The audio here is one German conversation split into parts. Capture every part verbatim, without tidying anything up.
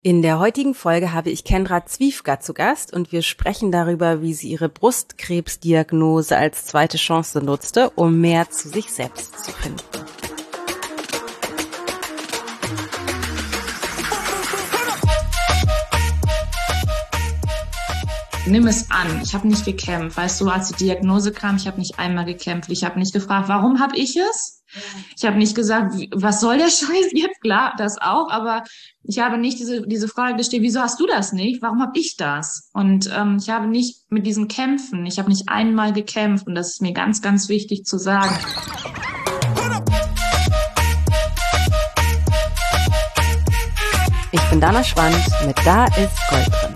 In der heutigen Folge habe ich Kendra Zwiefka zu Gast und wir sprechen darüber, wie sie ihre Brustkrebsdiagnose als zweite Chance nutzte, um mehr zu sich selbst zu finden. Nimm es an. Ich habe nicht gekämpft. Weißt du, als die Diagnose kam, ich habe nicht einmal gekämpft. Ich habe nicht gefragt, warum habe ich es? Ich habe nicht gesagt, was soll der Scheiß jetzt? Klar, das auch. Aber ich habe nicht diese diese Frage gestellt, wieso hast du das nicht? Warum habe ich das? Und ähm, ich habe nicht mit diesen Kämpfen, ich habe nicht einmal gekämpft. Und das ist mir ganz, ganz wichtig zu sagen. Ich bin Dana Schwand mit Da ist Gold drin.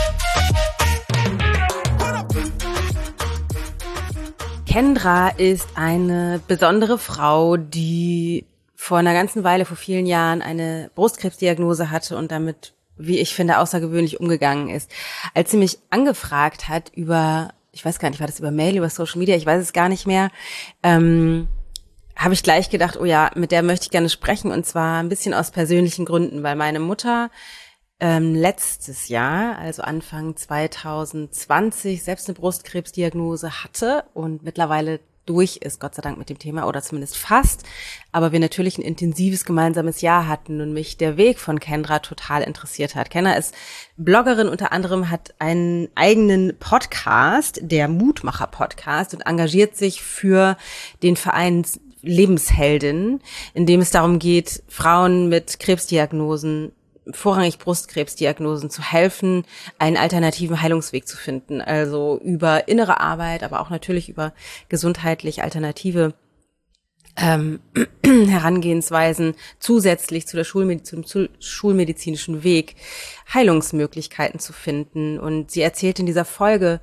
Kendra ist eine besondere Frau, die vor einer ganzen Weile, vor vielen Jahren, eine Brustkrebsdiagnose hatte und damit, wie ich finde, außergewöhnlich umgegangen ist. Als sie mich angefragt hat über, ich weiß gar nicht, war das über Mail, über Social Media, ich weiß es gar nicht mehr, ähm, habe ich gleich gedacht, oh ja, mit der möchte ich gerne sprechen, und zwar ein bisschen aus persönlichen Gründen, weil meine Mutter ähm, letztes Jahr, also Anfang zwanzig zwanzig, selbst eine Brustkrebsdiagnose hatte und mittlerweile durch ist, Gott sei Dank, mit dem Thema, oder zumindest fast, aber wir natürlich ein intensives gemeinsames Jahr hatten und mich der Weg von Kendra total interessiert hat. Kendra ist Bloggerin, unter anderem hat einen eigenen Podcast, der Mutmacher-Podcast, und engagiert sich für den Verein Lebensheldin, in dem es darum geht, Frauen mit Krebsdiagnosen, vorrangig Brustkrebsdiagnosen, zu helfen, einen alternativen Heilungsweg zu finden. Also über innere Arbeit, aber auch natürlich über gesundheitlich alternative ähm, Herangehensweisen zusätzlich zu der Schulmediz- zum zu schulmedizinischen Weg Heilungsmöglichkeiten zu finden. Und sie erzählt in dieser Folge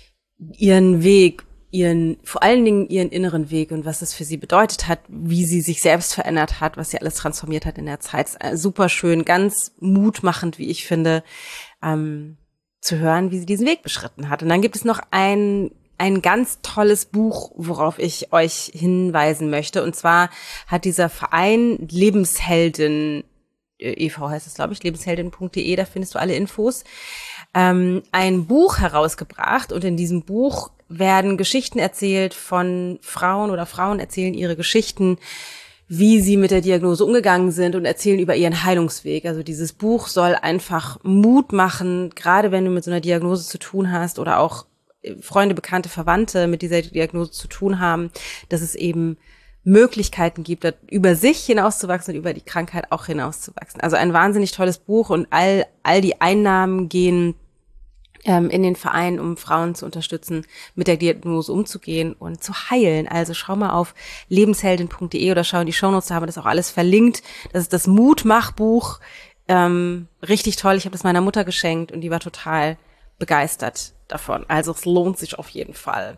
ihren Weg, ihren, vor allen Dingen ihren inneren Weg und was das für sie bedeutet hat, wie sie sich selbst verändert hat, was sie alles transformiert hat in der Zeit. Super schön, ganz mutmachend, wie ich finde, ähm, zu hören, wie sie diesen Weg beschritten hat. Und dann gibt es noch ein ein ganz tolles Buch, worauf ich euch hinweisen möchte. Und zwar hat dieser Verein Lebensheldin, e V heißt es, glaube ich, lebensheldin punkt de, da findest du alle Infos, ähm, ein Buch herausgebracht. Und in diesem Buch werden Geschichten erzählt von Frauen, oder Frauen erzählen ihre Geschichten, wie sie mit der Diagnose umgegangen sind, und erzählen über ihren Heilungsweg. Also dieses Buch soll einfach Mut machen, gerade wenn du mit so einer Diagnose zu tun hast oder auch Freunde, Bekannte, Verwandte mit dieser Diagnose zu tun haben, dass es eben Möglichkeiten gibt, über sich hinauszuwachsen und über die Krankheit auch hinauszuwachsen. Also ein wahnsinnig tolles Buch, und all all die Einnahmen gehen ähm, in den Verein, um Frauen zu unterstützen, mit der Diagnose umzugehen und zu heilen. Also schau mal auf lebensheldin punkt de oder schau in die Shownotes, da haben wir das auch alles verlinkt. Das ist das Mutmachbuch. Ähm, richtig toll. Ich habe das meiner Mutter geschenkt und die war total begeistert davon. Also es lohnt sich auf jeden Fall.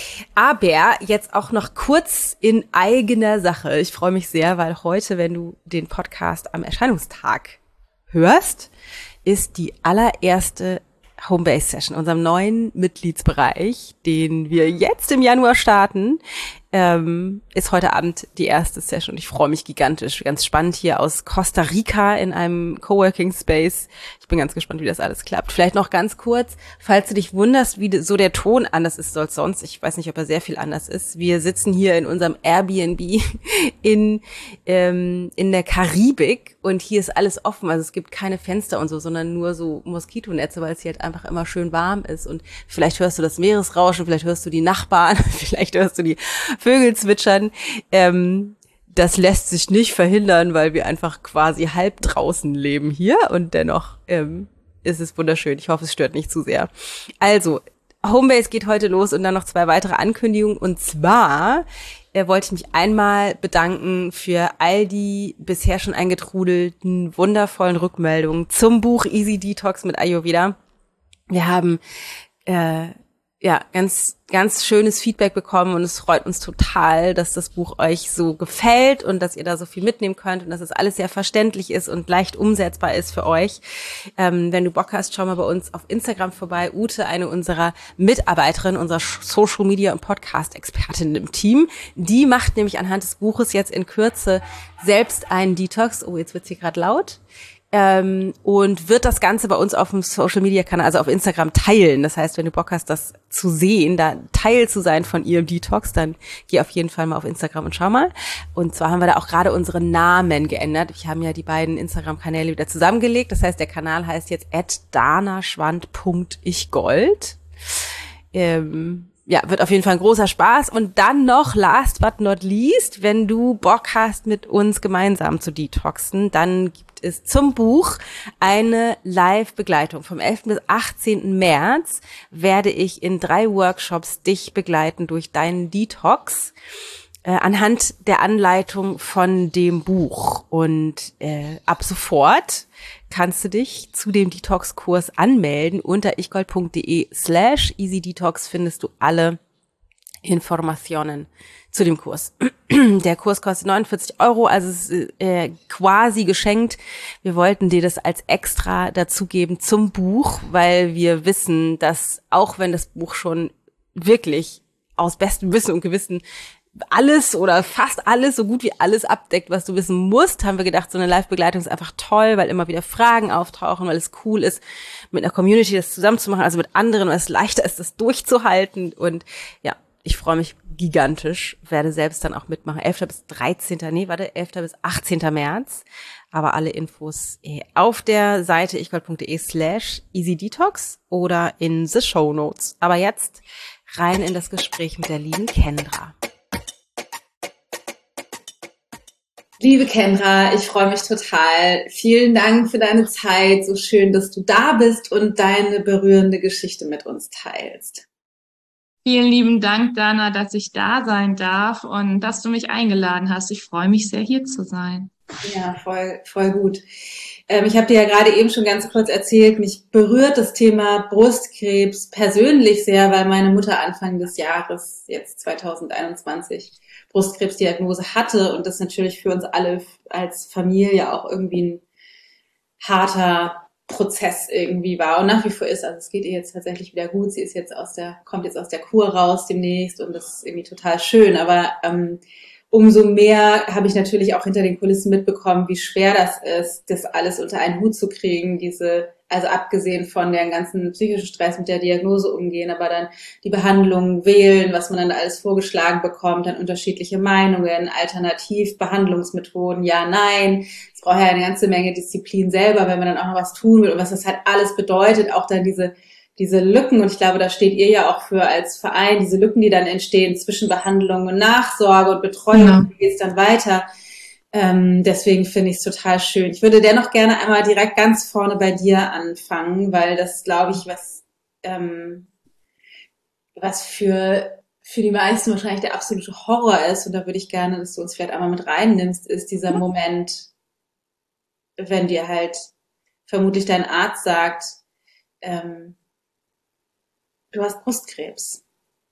Aber jetzt auch noch kurz in eigener Sache. Ich freue mich sehr, weil heute, wenn du den Podcast am Erscheinungstag hörst, ist die allererste Homebase-Session, unserem neuen Mitgliedsbereich, den wir jetzt im Januar starten, ähm, ist heute Abend die erste Session. Ich freue mich gigantisch. Ganz spannend hier aus Costa Rica in einem Coworking Space. Ich bin ganz gespannt, wie das alles klappt. Vielleicht noch ganz kurz, falls du dich wunderst, wie so der Ton anders ist als sonst. Ich weiß nicht, ob er sehr viel anders ist. Wir sitzen hier in unserem Airbnb in ähm, in der Karibik, und hier ist alles offen. Also es gibt keine Fenster und so, sondern nur so Moskitonetze, weil es hier halt einfach immer schön warm ist. Und vielleicht hörst du das Meeresrauschen, vielleicht hörst du die Nachbarn, vielleicht hörst du die Vögel zwitschern. Ähm, das lässt sich nicht verhindern, weil wir einfach quasi halb draußen leben hier, und dennoch ähm, ist es wunderschön. Ich hoffe, es stört nicht zu sehr. Also, Homebase geht heute los, und dann noch zwei weitere Ankündigungen. Und zwar äh, wollte ich mich einmal bedanken für all die bisher schon eingetrudelten, wundervollen Rückmeldungen zum Buch Easy Detox mit Ayurveda. Wir haben äh, ja, ganz, ganz schönes Feedback bekommen, und es freut uns total, dass das Buch euch so gefällt und dass ihr da so viel mitnehmen könnt und dass es alles sehr verständlich ist und leicht umsetzbar ist für euch. Ähm, wenn du Bock hast, schau mal bei uns auf Instagram vorbei. Ute, eine unserer Mitarbeiterinnen, unserer Social Media und Podcast Expertin im Team, die macht nämlich anhand des Buches jetzt in Kürze selbst einen Detox. Oh, jetzt wird's hier gerade laut. ähm, und wird das Ganze bei uns auf dem Social-Media-Kanal, also auf Instagram, teilen. Das heißt, wenn du Bock hast, das zu sehen, da Teil zu sein von ihrem Detox, dann geh auf jeden Fall mal auf Instagram und schau mal. Und zwar haben wir da auch gerade unsere Namen geändert. Wir haben ja die beiden Instagram-Kanäle wieder zusammengelegt. Das heißt, der Kanal heißt jetzt at danaschwand punkt ichgold. Ähm, ja, wird auf jeden Fall ein großer Spaß. Und dann noch, last but not least, wenn du Bock hast, mit uns gemeinsam zu detoxen, dann gibt es zum Buch eine Live-Begleitung. Vom elften bis achtzehnten März werde ich in drei Workshops dich begleiten durch deinen Detox äh, anhand der Anleitung von dem Buch. Und äh, ab sofort kannst du dich zu dem Detox-Kurs anmelden. Unter ichgold.de slash easydetox findest du alle Informationen zu dem Kurs. Der Kurs kostet neunundvierzig Euro, also es ist äh, quasi geschenkt. Wir wollten dir das als extra dazugeben zum Buch, weil wir wissen, dass auch wenn das Buch schon wirklich aus bestem Wissen und Gewissen alles oder fast alles, so gut wie alles abdeckt, was du wissen musst, haben wir gedacht, so eine Live-Begleitung ist einfach toll, weil immer wieder Fragen auftauchen, weil es cool ist, mit einer Community das zusammen zu machen, also mit anderen, weil es leichter ist, das durchzuhalten. Und ja, ich freue mich gigantisch, werde selbst dann auch mitmachen. elften bis dreizehnten Nee, warte, elften bis achtzehnten März. Aber alle Infos auf der Seite ichgold.de slash easydetox oder in the show notes. Aber jetzt rein in das Gespräch mit der lieben Kendra. Liebe Kendra, ich freue mich total. Vielen Dank für deine Zeit. So schön, dass du da bist und deine berührende Geschichte mit uns teilst. Vielen lieben Dank, Dana, dass ich da sein darf und dass du mich eingeladen hast. Ich freue mich sehr, hier zu sein. Ja, voll, voll gut. Ähm, ich habe dir ja gerade eben schon ganz kurz erzählt, mich berührt das Thema Brustkrebs persönlich sehr, weil meine Mutter Anfang des Jahres, jetzt zwanzig einundzwanzig, Brustkrebsdiagnose hatte und das natürlich für uns alle als Familie auch irgendwie ein harter Prozess irgendwie war und nach wie vor ist. Also es geht ihr jetzt tatsächlich wieder gut. Sie ist jetzt aus der, kommt jetzt aus der Kur raus demnächst und das ist irgendwie total schön. Aber ähm, umso mehr habe ich natürlich auch hinter den Kulissen mitbekommen, wie schwer das ist, das alles unter einen Hut zu kriegen, diese, also abgesehen von dem ganzen psychischen Stress mit der Diagnose umgehen, aber dann die Behandlung wählen, was man dann alles vorgeschlagen bekommt, dann unterschiedliche Meinungen, Alternativbehandlungsmethoden, ja, nein. Es braucht ja eine ganze Menge Disziplin selber, wenn man dann auch noch was tun will und was das halt alles bedeutet, auch dann diese diese Lücken, und ich glaube, da steht ihr ja auch für als Verein, diese Lücken, die dann entstehen zwischen Behandlung und Nachsorge und Betreuung, ja. Wie geht's dann weiter? Ähm, deswegen finde ich es total schön. Ich würde dennoch gerne einmal direkt ganz vorne bei dir anfangen, weil das, glaube ich, was ähm, was für für die meisten wahrscheinlich der absolute Horror ist, und da würde ich gerne, dass du uns vielleicht einmal mit reinnimmst, ist dieser Moment, wenn dir halt vermutlich dein Arzt sagt, ähm, du hast Brustkrebs.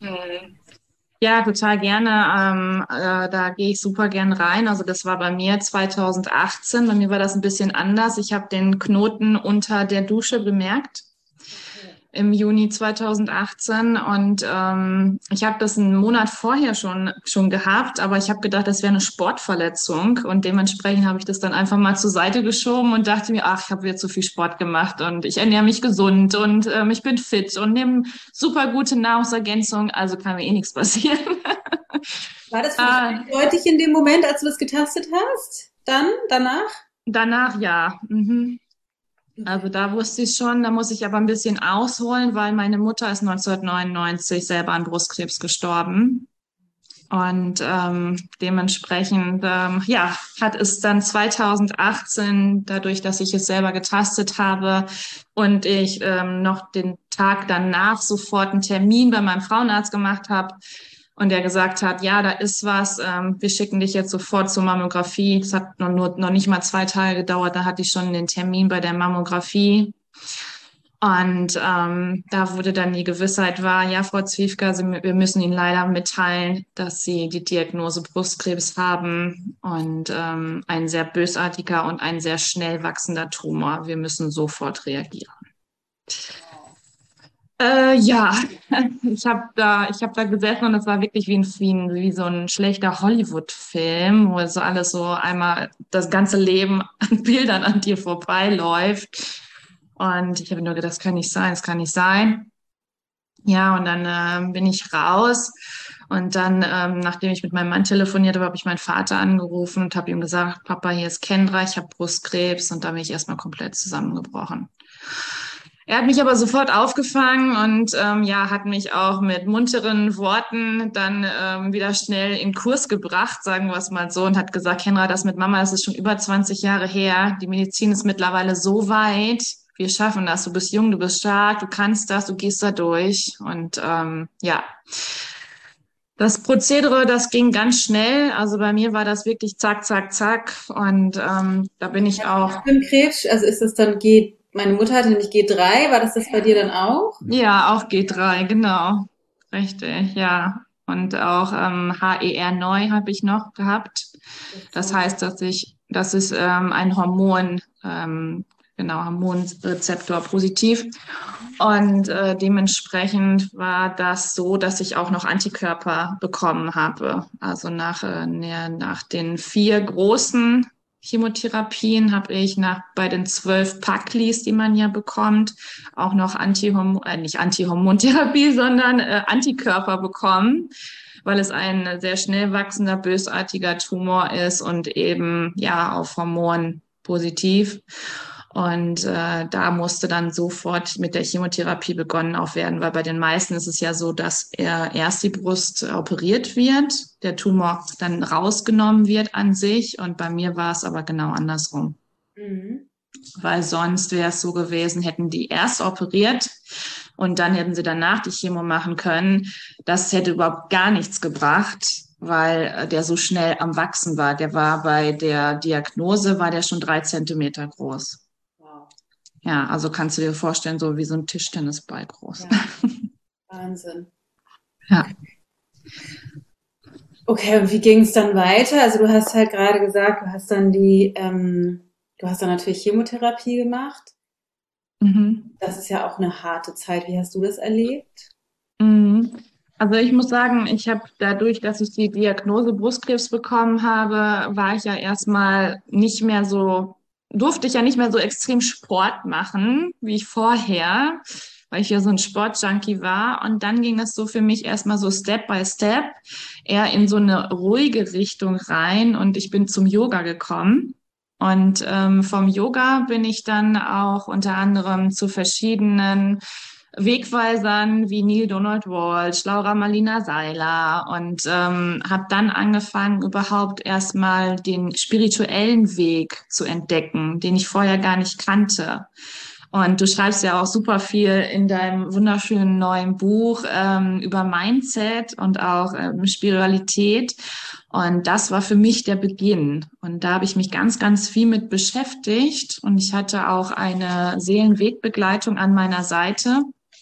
Ja, total gerne. Ähm, äh, da gehe ich super gern rein. Also das war bei mir zwanzig achtzehn. Bei mir war das ein bisschen anders. Ich habe den Knoten unter der Dusche bemerkt im Juni zwanzig achtzehn und ähm, ich habe das einen Monat vorher schon schon gehabt, aber ich habe gedacht, das wäre eine Sportverletzung und dementsprechend habe ich das dann einfach mal zur Seite geschoben und dachte mir, ach, ich habe wieder zu viel Sport gemacht und ich ernähre mich gesund und ähm, ich bin fit und nehme super gute Nahrungsergänzung, also kann mir eh nichts passieren. War das für dich ah, eindeutig in dem Moment, als du das getastet hast? Dann, danach? Danach, ja. Mhm. Also da wusste ich schon, da muss ich aber ein bisschen ausholen, weil meine Mutter ist neunzehnhundertneunundneunzig selber an Brustkrebs gestorben. Und ähm, dementsprechend ähm, ja, hat es dann zwanzig achtzehn, dadurch, dass ich es selber getastet habe und ich ähm, noch den Tag danach sofort einen Termin bei meinem Frauenarzt gemacht habe, und der gesagt hat, ja, da ist was, ähm, wir schicken dich jetzt sofort zur Mammographie. Das hat noch, nur, noch nicht mal zwei Tage gedauert, da hatte ich schon den Termin bei der Mammographie. Und ähm, da wurde dann die Gewissheit war, ja, Frau Zwiefka, Sie, wir müssen Ihnen leider mitteilen, dass Sie die Diagnose Brustkrebs haben und ähm, ein sehr bösartiger und ein sehr schnell wachsender Tumor. Wir müssen sofort reagieren. Äh, ja, ich habe da, ich habe da gesessen und es war wirklich wie ein, wie ein, wie so ein schlechter Hollywood-Film, wo so alles so einmal das ganze Leben an Bildern an dir vorbeiläuft. Und ich habe nur gedacht, das kann nicht sein, das kann nicht sein. Ja, und dann ähm, bin ich raus und dann, ähm, nachdem ich mit meinem Mann telefoniert habe, habe ich meinen Vater angerufen und habe ihm gesagt, Papa, hier ist Kendra, ich habe Brustkrebs und da bin ich erstmal komplett zusammengebrochen. Er hat mich aber sofort aufgefangen und ähm, ja, hat mich auch mit munteren Worten dann ähm, wieder schnell in Kurs gebracht, sagen wir es mal so, und hat gesagt, Henra, das mit Mama, das ist schon über zwanzig Jahre her. Die Medizin ist mittlerweile so weit. Wir schaffen das. Du bist jung, du bist stark, du kannst das, du gehst da durch. Und ähm, ja, das Prozedere, das ging ganz schnell. Also bei mir war das wirklich zack, zack, zack. Und ähm, da bin ich auch. Für den Krebs, also ist das dann G, meine Mutter hatte nämlich G drei, war das das bei dir dann auch? Ja, auch G drei, genau. Richtig, ja. Und auch ähm, H E R neu habe ich noch gehabt. Das heißt, dass ich, das ist ähm, ein Hormon, ähm, genau, Hormonrezeptor positiv. Und äh, dementsprechend war das so, dass ich auch noch Antikörper bekommen habe. Also nach, äh, ne- nach den vier großen Chemotherapien habe ich nach bei den zwölf Packlis, die man ja bekommt, auch noch Antihormon, äh, nicht Antihormontherapie, sondern äh, Antikörper bekommen, weil es ein sehr schnell wachsender, bösartiger Tumor ist und eben ja auf Hormon positiv. Und äh, da musste dann sofort mit der Chemotherapie begonnen auch werden, weil bei den meisten ist es ja so, dass er erst die Brust operiert wird, der Tumor dann rausgenommen wird an sich. Und bei mir war es aber genau andersrum. Mhm. Weil sonst wäre es so gewesen, hätten die erst operiert und dann hätten sie danach die Chemo machen können. Das hätte überhaupt gar nichts gebracht, weil der so schnell am Wachsen war. Der war bei der Diagnose, war der schon drei Zentimeter groß. Wow. Ja, also kannst du dir vorstellen, so wie so ein Tischtennisball groß. Ja, Wahnsinn. Ja. Okay, und wie ging es dann weiter? Also du hast halt gerade gesagt, du hast dann die, ähm, du hast dann natürlich Chemotherapie gemacht. Mhm. Das ist ja auch eine harte Zeit. Wie hast du das erlebt? Mhm. Also ich muss sagen, ich habe dadurch, dass ich die Diagnose Brustkrebs bekommen habe, war ich ja erstmal nicht mehr so, durfte ich ja nicht mehr so extrem Sport machen wie ich vorher, weil ich ja so ein Sportjunkie war. Und dann ging es so für mich erstmal so Step by Step eher in so eine ruhige Richtung rein und ich bin zum Yoga gekommen. Und ähm, vom Yoga bin ich dann auch unter anderem zu verschiedenen Wegweisern wie Neil Donald Walsh, Laura Marlina Seiler und ähm, habe dann angefangen, überhaupt erstmal den spirituellen Weg zu entdecken, den ich vorher gar nicht kannte. Und du schreibst ja auch super viel in deinem wunderschönen neuen Buch ähm, über Mindset und auch ähm, Spiritualität. Und das war für mich der Beginn. Und da habe ich mich ganz, ganz viel mit beschäftigt. Und ich hatte auch eine Seelenwegbegleitung an meiner Seite.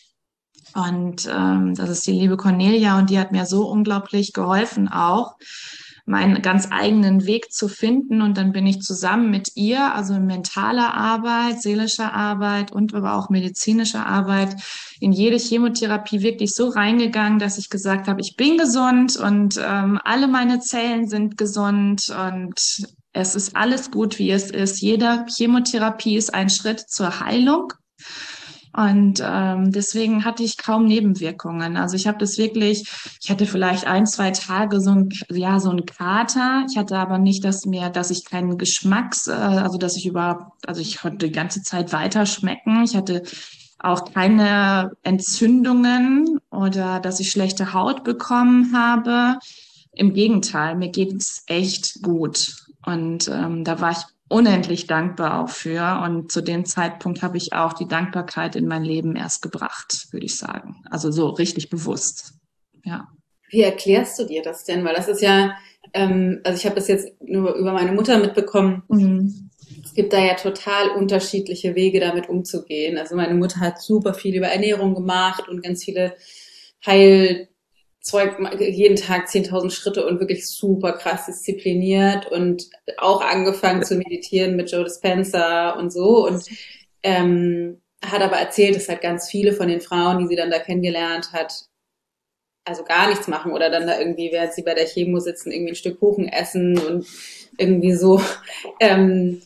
Und ähm, das ist die liebe Cornelia und die hat mir so unglaublich geholfen auch, meinen ganz eigenen Weg zu finden. Und dann bin ich zusammen mit ihr, also mentaler Arbeit, seelischer Arbeit und aber auch medizinischer Arbeit, in jede Chemotherapie wirklich so reingegangen, dass ich gesagt habe, ich bin gesund und ähm, alle meine Zellen sind gesund und es ist alles gut, wie es ist. Jede Chemotherapie ist ein Schritt zur Heilung. Und ähm, deswegen hatte ich kaum Nebenwirkungen. Also ich habe das wirklich, ich hatte vielleicht ein, zwei Tage so ein, ja, so ein Kater. Ich hatte aber nicht, dass mir, dass ich keinen Geschmacks, äh, also dass ich überhaupt, also ich konnte die ganze Zeit weiter schmecken. Ich hatte auch keine Entzündungen oder dass ich schlechte Haut bekommen habe. Im Gegenteil, mir geht es echt gut. Und ähm, da war ich unendlich dankbar auch für. Und zu dem Zeitpunkt habe ich auch die Dankbarkeit in mein Leben erst gebracht, würde ich sagen. Also so richtig bewusst. Ja. Wie erklärst du dir das denn? Weil das ist ja, ähm, also ich habe das jetzt nur über meine Mutter mitbekommen. Mhm. Es gibt da ja total unterschiedliche Wege, damit umzugehen. Also meine Mutter hat super viel über Ernährung gemacht und ganz viele Heilzeug, jeden Tag zehntausend Schritte und wirklich super krass diszipliniert und auch angefangen zu meditieren mit Joe Dispenza und so und ähm, hat aber erzählt, dass halt ganz viele von den Frauen, die sie dann da kennengelernt hat, also gar nichts machen oder dann da irgendwie, während sie bei der Chemo sitzen, irgendwie ein Stück Kuchen essen und irgendwie so. Ähm,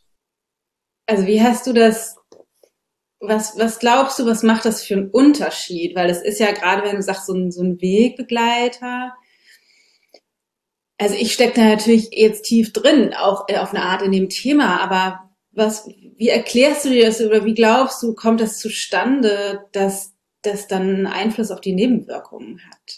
also wie hast du das, was, was glaubst du, was macht das für einen Unterschied? Weil das ist ja gerade, wenn du sagst, so ein, so ein Wegbegleiter. Also ich stecke da natürlich jetzt tief drin, auch auf eine Art in dem Thema, aber was, wie erklärst du dir das oder wie glaubst du, kommt das zustande, dass das dann einen Einfluss auf die Nebenwirkungen hat?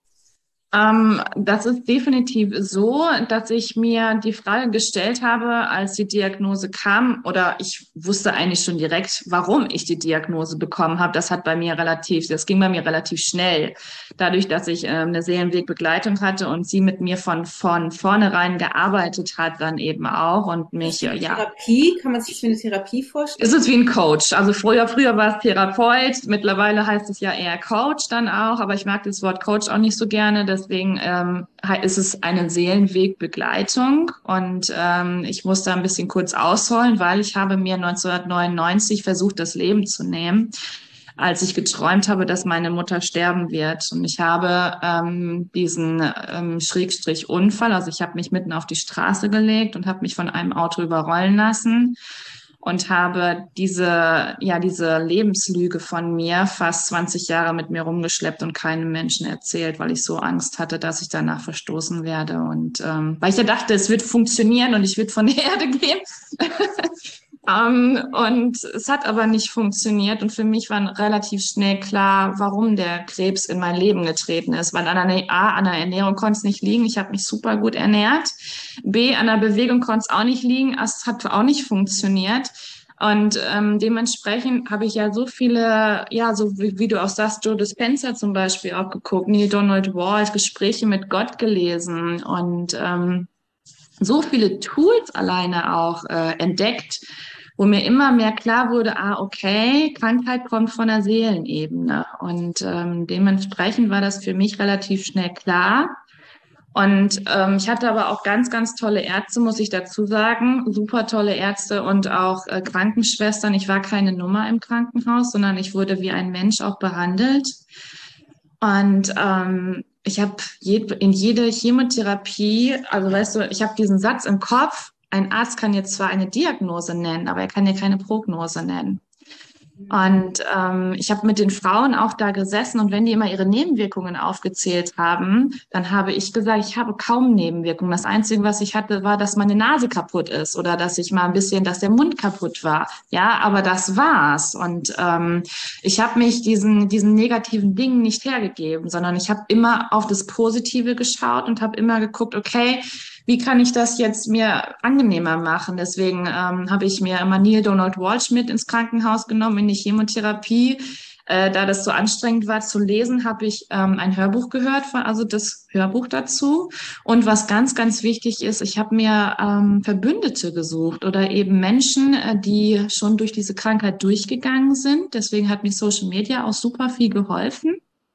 Ähm, das ist definitiv so, dass ich mir die Frage gestellt habe, als die Diagnose kam, oder ich wusste eigentlich schon direkt, warum ich die Diagnose bekommen habe. Das hat bei mir relativ, das ging bei mir relativ schnell. Dadurch, dass ich ähm, eine Seelenwegbegleitung hatte und sie mit mir von, von vornherein gearbeitet hat, dann eben auch und Ist mich, das wie äh, eine ja, Therapie? Kann man sich das wie eine Therapie es vorstellen? ist wie ein Coach. Also früher, früher war es Therapeut. Mittlerweile heißt es ja eher Coach dann auch. Aber ich mag das Wort Coach auch nicht so gerne. Deswegen ähm, he- ist es eine Seelenwegbegleitung. Und ähm, ich muss da ein bisschen kurz ausholen, weil ich habe mir neunzehnhundertneunundneunzig versucht, das Leben zu nehmen, als ich geträumt habe, dass meine Mutter sterben wird. Und ich habe ähm, diesen ähm, Schrägstrich Unfall, also ich habe mich mitten auf die Straße gelegt und habe mich von einem Auto überrollen lassen und habe diese, ja, diese Lebenslüge von mir fast zwanzig Jahre mit mir rumgeschleppt und keinem Menschen erzählt, weil ich so Angst hatte, dass ich danach verstoßen werde. Und ähm, weil ich ja dachte, es wird funktionieren und ich würde von der Erde gehen. Um, und es hat aber nicht funktioniert. Und für mich war relativ schnell klar, warum der Krebs in mein Leben getreten ist. Weil an einer, A, an der Ernährung konnte es nicht liegen. Ich habe mich super gut ernährt. B, an der Bewegung konnte es auch nicht liegen. Es hat auch nicht funktioniert. Und ähm, dementsprechend habe ich ja so viele, ja, so wie, wie du auch sagst, Joe Dispenza zum Beispiel auch geguckt, Neil Donald Walsh, Gespräche mit Gott gelesen und ähm, so viele Tools alleine auch äh, entdeckt, wo mir immer mehr klar wurde, ah, okay, Krankheit kommt von der Seelenebene. Und ähm, dementsprechend war das für mich relativ schnell klar. Und ähm, ich hatte aber auch ganz, ganz tolle Ärzte, muss ich dazu sagen, super tolle Ärzte und auch äh, Krankenschwestern. Ich war keine Nummer im Krankenhaus, sondern ich wurde wie ein Mensch auch behandelt. Und ähm, ich habe je, in jede Chemotherapie, also weißt du, ich habe diesen Satz im Kopf, ein Arzt kann jetzt zwar eine Diagnose nennen, aber er kann dir keine Prognose nennen. Und ähm, ich habe mit den Frauen auch da gesessen und wenn die immer ihre Nebenwirkungen aufgezählt haben, dann habe ich gesagt, ich habe kaum Nebenwirkungen. Das Einzige, was ich hatte, war, dass meine Nase kaputt ist oder dass ich mal ein bisschen, dass der Mund kaputt war. Ja, aber das war's. Und ähm, ich habe mich diesen diesen negativen Dingen nicht hergegeben, sondern ich habe immer auf das Positive geschaut und habe immer geguckt, okay, wie kann ich das jetzt mir angenehmer machen? Deswegen ähm, habe ich mir immer Neil Donald Walsh mit ins Krankenhaus genommen, in die Chemotherapie. Äh, da das so anstrengend war zu lesen, habe ich ähm, ein Hörbuch gehört, von, also das Hörbuch dazu. Und was ganz, ganz wichtig ist, ich habe mir ähm, Verbündete gesucht oder eben Menschen, äh, die schon durch diese Krankheit durchgegangen sind. Deswegen hat mir Social Media auch super viel geholfen.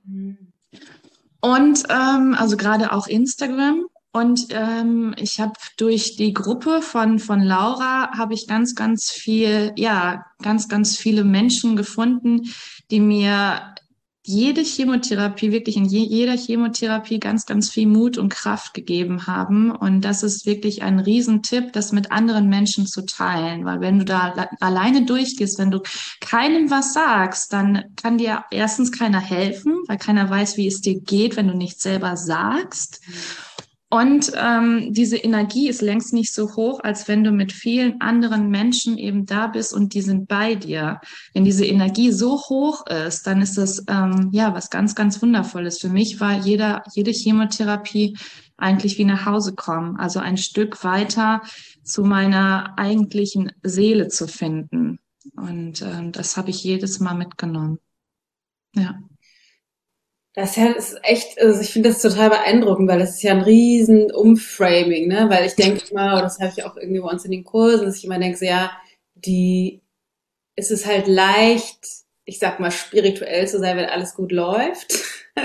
Und ähm, also gerade auch Instagram. Und ähm, ich habe durch die Gruppe von von Laura habe ich ganz ganz viel, ja, ganz ganz viele Menschen gefunden, die mir jede Chemotherapie, wirklich in je, jeder Chemotherapie ganz ganz viel Mut und Kraft gegeben haben. Und das ist wirklich ein Riesentipp, das mit anderen Menschen zu teilen, weil wenn du da la- alleine durchgehst, wenn du keinem was sagst, dann kann dir erstens keiner helfen, weil keiner weiß, wie es dir geht, wenn du nicht selber sagst. Und ähm, diese Energie ist längst nicht so hoch, als wenn du mit vielen anderen Menschen eben da bist und die sind bei dir. Wenn diese Energie so hoch ist, dann ist das ähm, ja was ganz, ganz Wundervolles. Für mich war jeder, jede Chemotherapie eigentlich wie nach Hause kommen, also ein Stück weiter zu meiner eigentlichen Seele zu finden. Und ähm, das habe ich jedes Mal mitgenommen. Ja. Das ist ja ist echt, also ich finde das total beeindruckend, weil das ist ja ein riesen Umframing, ne? Weil ich denke immer, oder das habe ich auch irgendwie bei uns in den Kursen, dass ich immer denke, so, ja, die, es ist halt leicht, ich sag mal, spirituell zu sein, wenn alles gut läuft.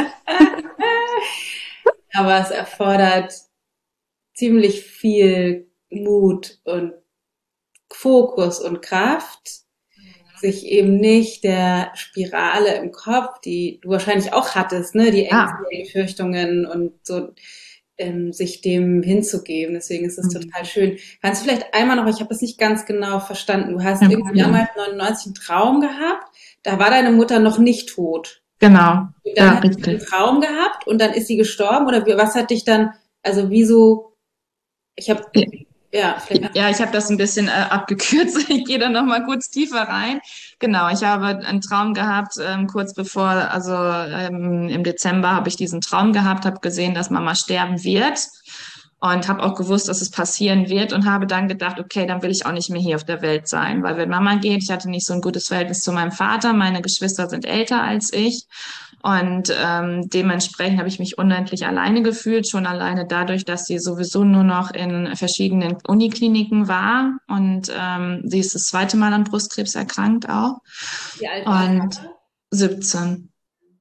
Aber es erfordert ziemlich viel Mut und Fokus und Kraft, sich eben nicht der Spirale im Kopf, die du wahrscheinlich auch hattest, ne, die Ängste, Ja. die Befürchtungen und so, ähm, sich dem hinzugeben. Deswegen ist es Mhm. total schön. Kannst du vielleicht einmal noch, ich habe das nicht ganz genau verstanden, du hast Ja. irgendwie damals neunundneunzig einen Traum gehabt, da war deine Mutter noch nicht tot. Genau, Und ja, dann hast du einen richtig. Traum gehabt und dann ist sie gestorben oder wie, was hat dich dann, also wieso, ich habe, ja, vielleicht, Ja, ich habe das ein bisschen äh, abgekürzt. Ich gehe da noch mal kurz tiefer rein. Genau, ich habe einen Traum gehabt, ähm, kurz bevor, also ähm, im Dezember habe ich diesen Traum gehabt, habe gesehen, dass Mama sterben wird und habe auch gewusst, dass es passieren wird und habe dann gedacht, okay, dann will ich auch nicht mehr hier auf der Welt sein, weil wenn Mama geht, ich hatte nicht so ein gutes Verhältnis zu meinem Vater, meine Geschwister sind älter als ich. Und ähm, dementsprechend habe ich mich unendlich alleine gefühlt, schon alleine dadurch, dass sie sowieso nur noch in verschiedenen Unikliniken war. Und ähm, sie ist das zweite Mal an Brustkrebs erkrankt auch. wie alt warst Und siebzehn.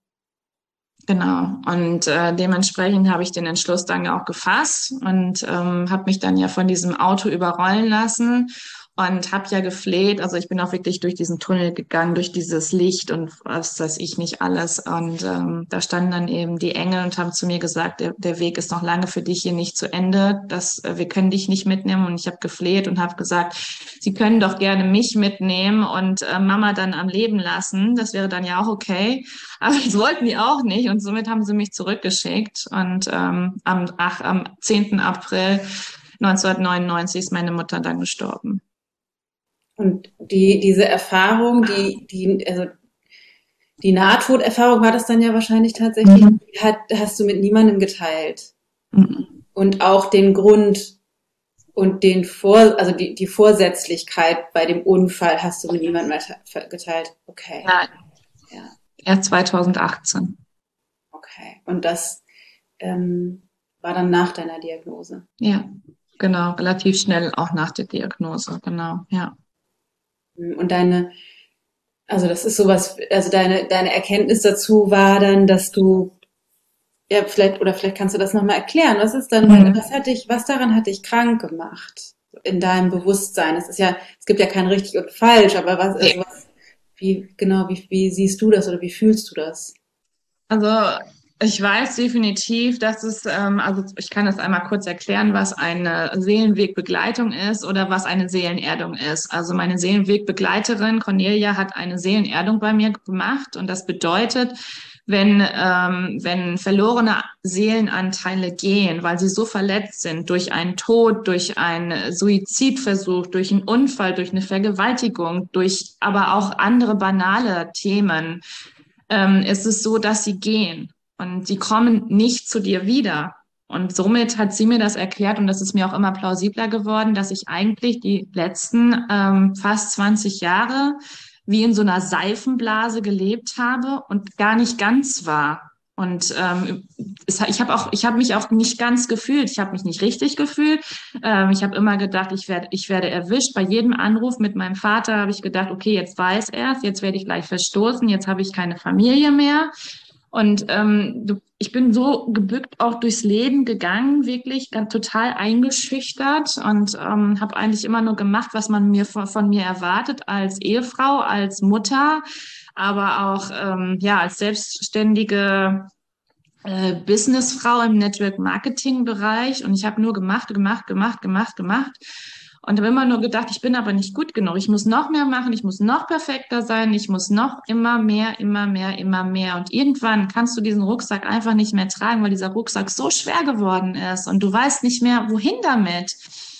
Genau. Und äh, dementsprechend habe ich den Entschluss dann auch gefasst und ähm, habe mich dann ja von diesem Auto überrollen lassen und habe ja gefleht. Also ich bin auch wirklich durch diesen Tunnel gegangen, durch dieses Licht und was weiß ich nicht alles. Und ähm, da standen dann eben die Engel und haben zu mir gesagt, der, der Weg ist noch lange für dich hier nicht zu Ende. Das, äh, wir können dich nicht mitnehmen. Und ich habe gefleht und habe gesagt, Sie können doch gerne mich mitnehmen und äh, Mama dann am Leben lassen. Das wäre dann ja auch okay. Aber das wollten die auch nicht und somit haben sie mich zurückgeschickt. Und ähm, am, ach, am zehnten April neunzehnhundertneunundneunzig ist meine Mutter dann gestorben. Und die, diese Erfahrung, die, die, also die Nahtoderfahrung war das dann ja wahrscheinlich tatsächlich, Mhm. die hat, hast du mit niemandem geteilt. Mhm. Und auch den Grund und den Vor, also die, die Vorsätzlichkeit bei dem Unfall hast du mit niemandem mehr te- geteilt. Okay. Nein, Ja, erst zweitausendachtzehn. okay. Und das ähm, war dann nach deiner Diagnose. Ja, genau, relativ schnell auch nach der Diagnose, genau, ja. Und deine, also das ist sowas, also deine, deine Erkenntnis dazu war dann, dass du, ja, vielleicht, oder vielleicht kannst du das nochmal erklären. Was ist dann, Mhm. was hat dich, was daran hat dich krank gemacht? In deinem Bewusstsein. Es ist ja, es gibt ja kein richtig und falsch, aber was, also Nee. was, wie, genau, wie, wie siehst du das oder wie fühlst du das? Also ich weiß definitiv, dass es, ähm, also ich kann das einmal kurz erklären, was eine Seelenwegbegleitung ist oder was eine Seelenerdung ist. Also meine Seelenwegbegleiterin Cornelia hat eine Seelenerdung bei mir gemacht und das bedeutet, wenn, ähm, wenn verlorene Seelenanteile gehen, weil sie so verletzt sind durch einen Tod, durch einen Suizidversuch, durch einen Unfall, durch eine Vergewaltigung, durch aber auch andere banale Themen, ähm, ist es so, dass sie gehen und sie kommen nicht zu dir wieder. Und somit hat sie mir das erklärt und das ist mir auch immer plausibler geworden, dass ich eigentlich die letzten ähm, fast zwanzig Jahre wie in so einer Seifenblase gelebt habe und gar nicht ganz war. Und ähm, es, ich habe auch, ich habe mich auch nicht ganz gefühlt. Ich habe mich nicht richtig gefühlt. Ähm, ich habe immer gedacht, ich werde, ich werde erwischt. Bei jedem Anruf mit meinem Vater habe ich gedacht, okay, jetzt weiß er es, jetzt werde ich gleich verstoßen, jetzt habe ich keine Familie mehr. Und ähm, du, ich bin so gebückt auch durchs Leben gegangen, wirklich ganz total eingeschüchtert und ähm, habe eigentlich immer nur gemacht, was man mir von, von mir erwartet als Ehefrau, als Mutter, aber auch ähm, ja als selbstständige äh, Businessfrau im Network-Marketing-Bereich. Und ich habe nur gemacht, gemacht, gemacht, gemacht, gemacht. Und habe immer nur gedacht, ich bin aber nicht gut genug. Ich muss noch mehr machen, ich muss noch perfekter sein, ich muss noch immer mehr, immer mehr, immer mehr. Und irgendwann kannst du diesen Rucksack einfach nicht mehr tragen, weil dieser Rucksack so schwer geworden ist und du weißt nicht mehr, wohin damit.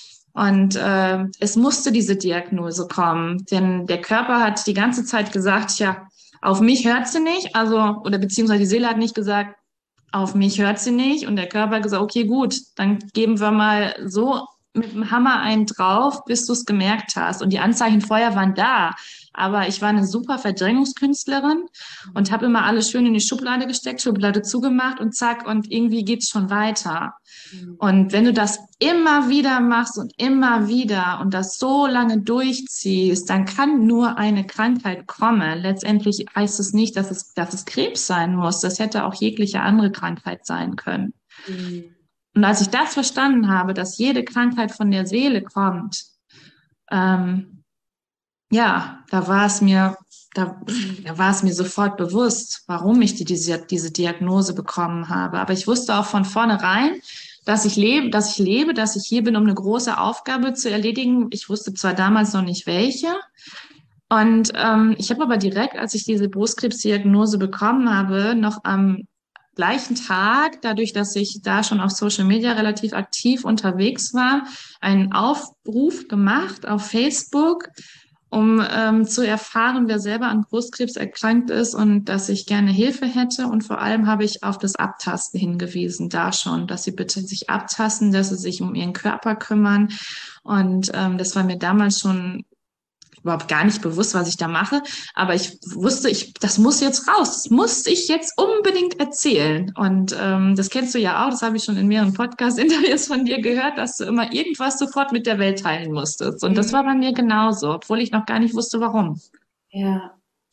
Und äh, es musste diese Diagnose kommen, denn der Körper hat die ganze Zeit gesagt, ja, auf mich hört sie nicht, also, oder beziehungsweise die Seele hat nicht gesagt, auf mich hört sie nicht. Und der Körper hat gesagt, okay, gut, dann geben wir mal so mit dem Hammer einen drauf, bis du es gemerkt hast. Und die Anzeichen vorher waren da. Aber ich war eine super Verdrängungskünstlerin und habe immer alles schön in die Schublade gesteckt, Schublade zugemacht und zack, und irgendwie geht's schon weiter. Und wenn du das immer wieder machst und immer wieder und das so lange durchziehst, dann kann nur eine Krankheit kommen. Letztendlich heißt es nicht, dass es, dass es Krebs sein muss. Das hätte auch jegliche andere Krankheit sein können. Mhm. Und als ich das verstanden habe, dass jede Krankheit von der Seele kommt, ähm, ja, da war es mir, da, da war es mir sofort bewusst, warum ich die, diese, diese Diagnose bekommen habe. Aber ich wusste auch von vornherein, dass ich lebe, dass ich lebe, dass ich hier bin, um eine große Aufgabe zu erledigen. Ich wusste zwar damals noch nicht welche. Und ähm, ich habe aber direkt, als ich diese Brustkrebsdiagnose bekommen habe, noch am gleichen Tag, dadurch, dass ich da schon auf Social Media relativ aktiv unterwegs war, einen Aufruf gemacht auf Facebook, um ähm, zu erfahren, wer selber an Brustkrebs erkrankt ist und dass ich gerne Hilfe hätte. Und vor allem habe ich auf das Abtasten hingewiesen, da schon, dass sie bitte sich abtasten, dass sie sich um ihren Körper kümmern. Und ähm, das war mir damals schon überhaupt gar nicht bewusst, was ich da mache. Aber ich wusste, ich, das muss jetzt raus. Das muss ich jetzt unbedingt erzählen. Und ähm, das kennst du ja auch. Das habe ich schon in mehreren Podcast-Interviews von dir gehört, dass du immer irgendwas sofort mit der Welt teilen musstest. Und das war bei mir genauso, obwohl ich noch gar nicht wusste, warum. Ja.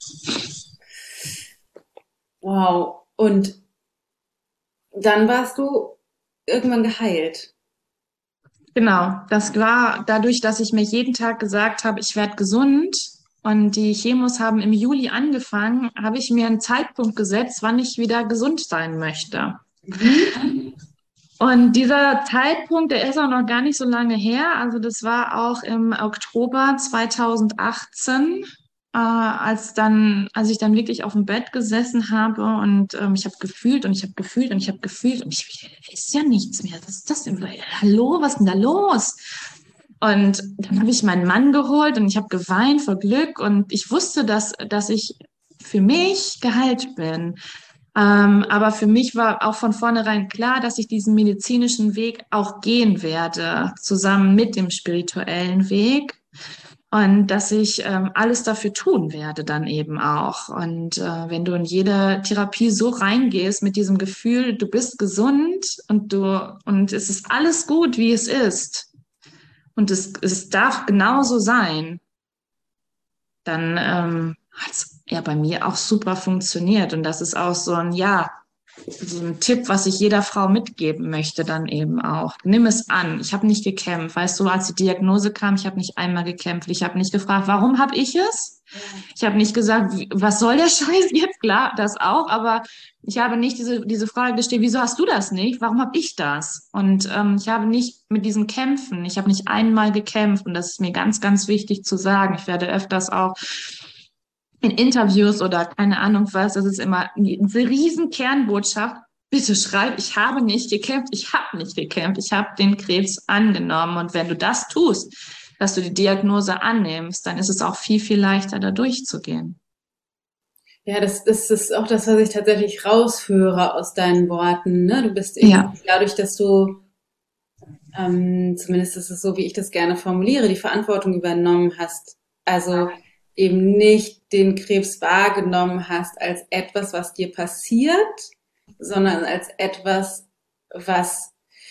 Wow. Und dann warst du irgendwann geheilt. Genau, das war dadurch, dass ich mir jeden Tag gesagt habe, ich werde gesund und die Chemos haben im Juli angefangen, habe ich mir einen Zeitpunkt gesetzt, wann ich wieder gesund sein möchte. Mhm. Und dieser Zeitpunkt, der ist auch noch gar nicht so lange her. Also das war auch im Oktober zweitausendachtzehn, äh, als dann, als ich dann wirklich auf dem Bett gesessen habe und ähm, ich habe gefühlt und ich habe gefühlt und ich habe gefühlt und ich ist ja nichts mehr. Was ist das denn? Hallo, was ist denn da los? Und dann habe ich meinen Mann geholt und ich habe geweint vor Glück und ich wusste, dass dass ich für mich geheilt bin. Ähm, aber für mich war auch von vornherein klar, dass ich diesen medizinischen Weg auch gehen werde, zusammen mit dem spirituellen Weg. Und dass ich ähm, alles dafür tun werde dann eben auch. Und äh, wenn du in jede Therapie so reingehst mit diesem Gefühl, du bist gesund und du und es ist alles gut, wie es ist. Und es, es darf genauso sein, dann ähm, hat es ja bei mir auch super funktioniert. Und das ist auch so ein, ja, so ein Tipp, was ich jeder Frau mitgeben möchte, dann eben auch. Nimm es an. Ich habe nicht gekämpft. Weißt du, als die Diagnose kam, ich habe nicht einmal gekämpft. Ich habe nicht gefragt, warum habe ich es? Ich habe nicht gesagt, wie- was soll der Scheiß jetzt? Klar, das auch, aber ich habe nicht diese, diese Frage gestellt, wieso hast du das nicht? Warum habe ich das? Und ähm, ich habe nicht mit diesen Kämpfen, ich habe nicht einmal gekämpft und das ist mir ganz, ganz wichtig zu sagen. Ich werde öfters auch in Interviews oder keine Ahnung was, das ist immer eine riesen Kernbotschaft. Bitte schreib, ich habe nicht gekämpft, ich habe nicht gekämpft, ich habe den Krebs angenommen. Und wenn du das tust, dass du die Diagnose annimmst, dann ist es auch viel, viel leichter, da durchzugehen. Ja, das, das ist auch das, was ich tatsächlich raushöre aus deinen Worten. Ne? Du bist Ja, irgendwie dadurch, dass du, ähm, zumindest ist es so, wie ich das gerne formuliere, die Verantwortung übernommen hast. Also eben nicht den Krebs wahrgenommen hast als etwas, was dir passiert, sondern als etwas, was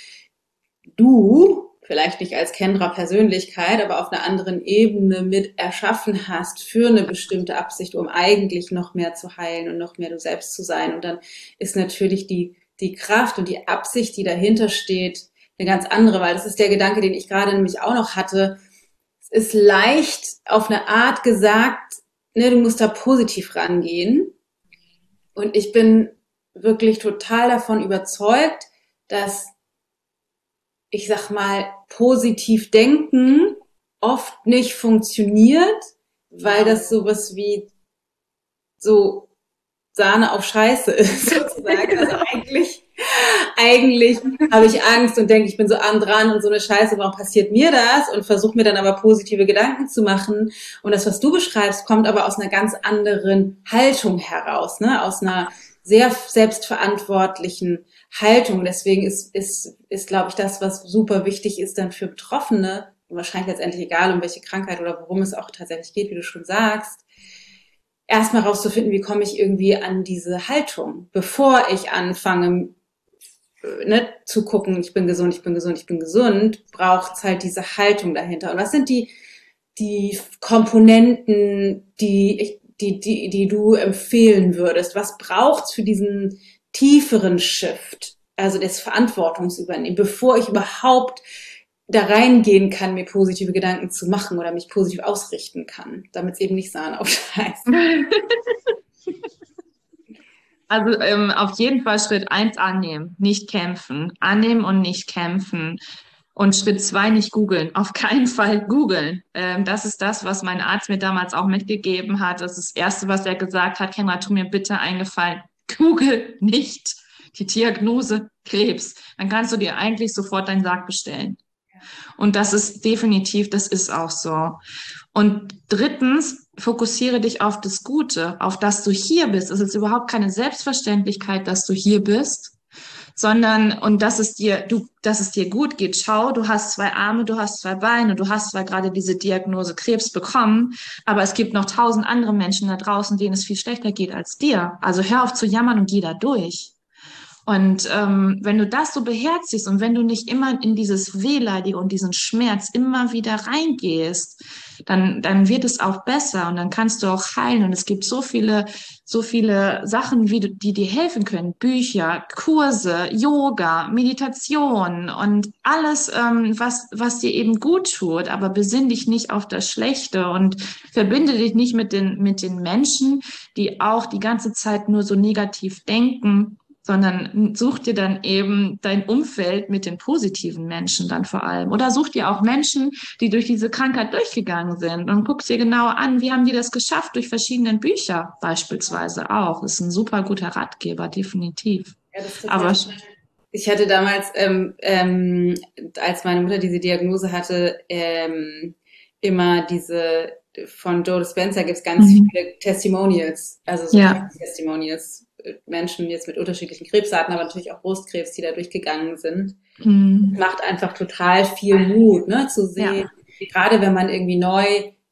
du, vielleicht nicht als Kendra-Persönlichkeit, aber auf einer anderen Ebene mit erschaffen hast für eine bestimmte Absicht, um eigentlich noch mehr zu heilen und noch mehr du selbst zu sein. Und dann ist natürlich die, die Kraft und die Absicht, die dahinter steht, eine ganz andere, weil das ist der Gedanke, den ich gerade nämlich auch noch hatte. Es ist leicht auf eine Art gesagt, ne, du musst da positiv rangehen. Und ich bin wirklich total davon überzeugt, dass, ich sag mal, positiv denken oft nicht funktioniert, weil das sowas wie so Sahne auf Scheiße ist, sozusagen. Also eigentlich, eigentlich habe ich Angst und denke, ich bin so arm dran und so eine Scheiße, warum passiert mir das? Und versuche mir dann aber positive Gedanken zu machen. Und das, was du beschreibst, kommt aber aus einer ganz anderen Haltung heraus, ne? Aus einer sehr selbstverantwortlichen Haltung. Deswegen ist, ist, ist, glaube ich, das, was super wichtig ist dann für Betroffene, wahrscheinlich letztendlich egal, um welche Krankheit oder worum es auch tatsächlich geht, wie du schon sagst, erstmal rauszufinden, wie komme ich irgendwie an diese Haltung, bevor ich anfange, ne, zu gucken, ich bin gesund, ich bin gesund, ich bin gesund, braucht es halt diese Haltung dahinter. Und was sind die, die Komponenten, die ich, die, die, die du empfehlen würdest? Was braucht's für diesen tieferen Shift, also des Verantwortungsübernehmen, bevor ich überhaupt da reingehen kann, mir positive Gedanken zu machen oder mich positiv ausrichten kann, damit es eben nicht Sahne aufscheißt. Also ähm, auf jeden Fall Schritt eins annehmen, nicht kämpfen. Annehmen und nicht kämpfen. Und Schritt zwei nicht googeln. Auf keinen Fall googeln. Ähm, das ist das, was mein Arzt mir damals auch mitgegeben hat. Das ist das Erste, was er gesagt hat. Kendra, tu mir bitte einen Gefallen. Google nicht die Diagnose Krebs. Dann kannst du dir eigentlich sofort deinen Sarg bestellen. Und das ist definitiv, das ist auch so. Und drittens, fokussiere dich auf das Gute, auf das du hier bist. Es ist überhaupt keine Selbstverständlichkeit, dass du hier bist, sondern, und dass es dir, du, dass es dir gut geht. Schau, du hast zwei Arme, du hast zwei Beine, du hast zwar gerade diese Diagnose Krebs bekommen, aber es gibt noch tausend andere Menschen da draußen, denen es viel schlechter geht als dir. Also hör auf zu jammern und geh da durch. Und ähm, wenn du das so beherzigst und wenn du nicht immer in dieses Wehleidige und diesen Schmerz immer wieder reingehst, dann, dann wird es auch besser und dann kannst du auch heilen. Und es gibt so viele, so viele Sachen, wie du, die dir helfen können. Bücher, Kurse, Yoga, Meditation und alles, ähm, was, was dir eben gut tut. Aber besinn dich nicht auf das Schlechte und verbinde dich nicht mit den, mit den Menschen, die auch die ganze Zeit nur so negativ denken, sondern such dir dann eben dein Umfeld mit den positiven Menschen dann vor allem. Oder such dir auch Menschen, die durch diese Krankheit durchgegangen sind und guck dir genau an, wie haben die das geschafft, durch verschiedene Bücher beispielsweise auch. Das ist ein super guter Ratgeber, definitiv. Ja, das Aber ich hatte damals, ähm, ähm, als meine Mutter diese Diagnose hatte, ähm, immer diese, von Joe Dispenza gibt es ganz mhm. viele Testimonials, also so ja. Testimonials, Menschen jetzt mit unterschiedlichen Krebsarten, aber natürlich auch Brustkrebs, die da durchgegangen sind. Mhm. Macht einfach total viel Mut, ne, zu sehen, ja. Gerade wenn man irgendwie neu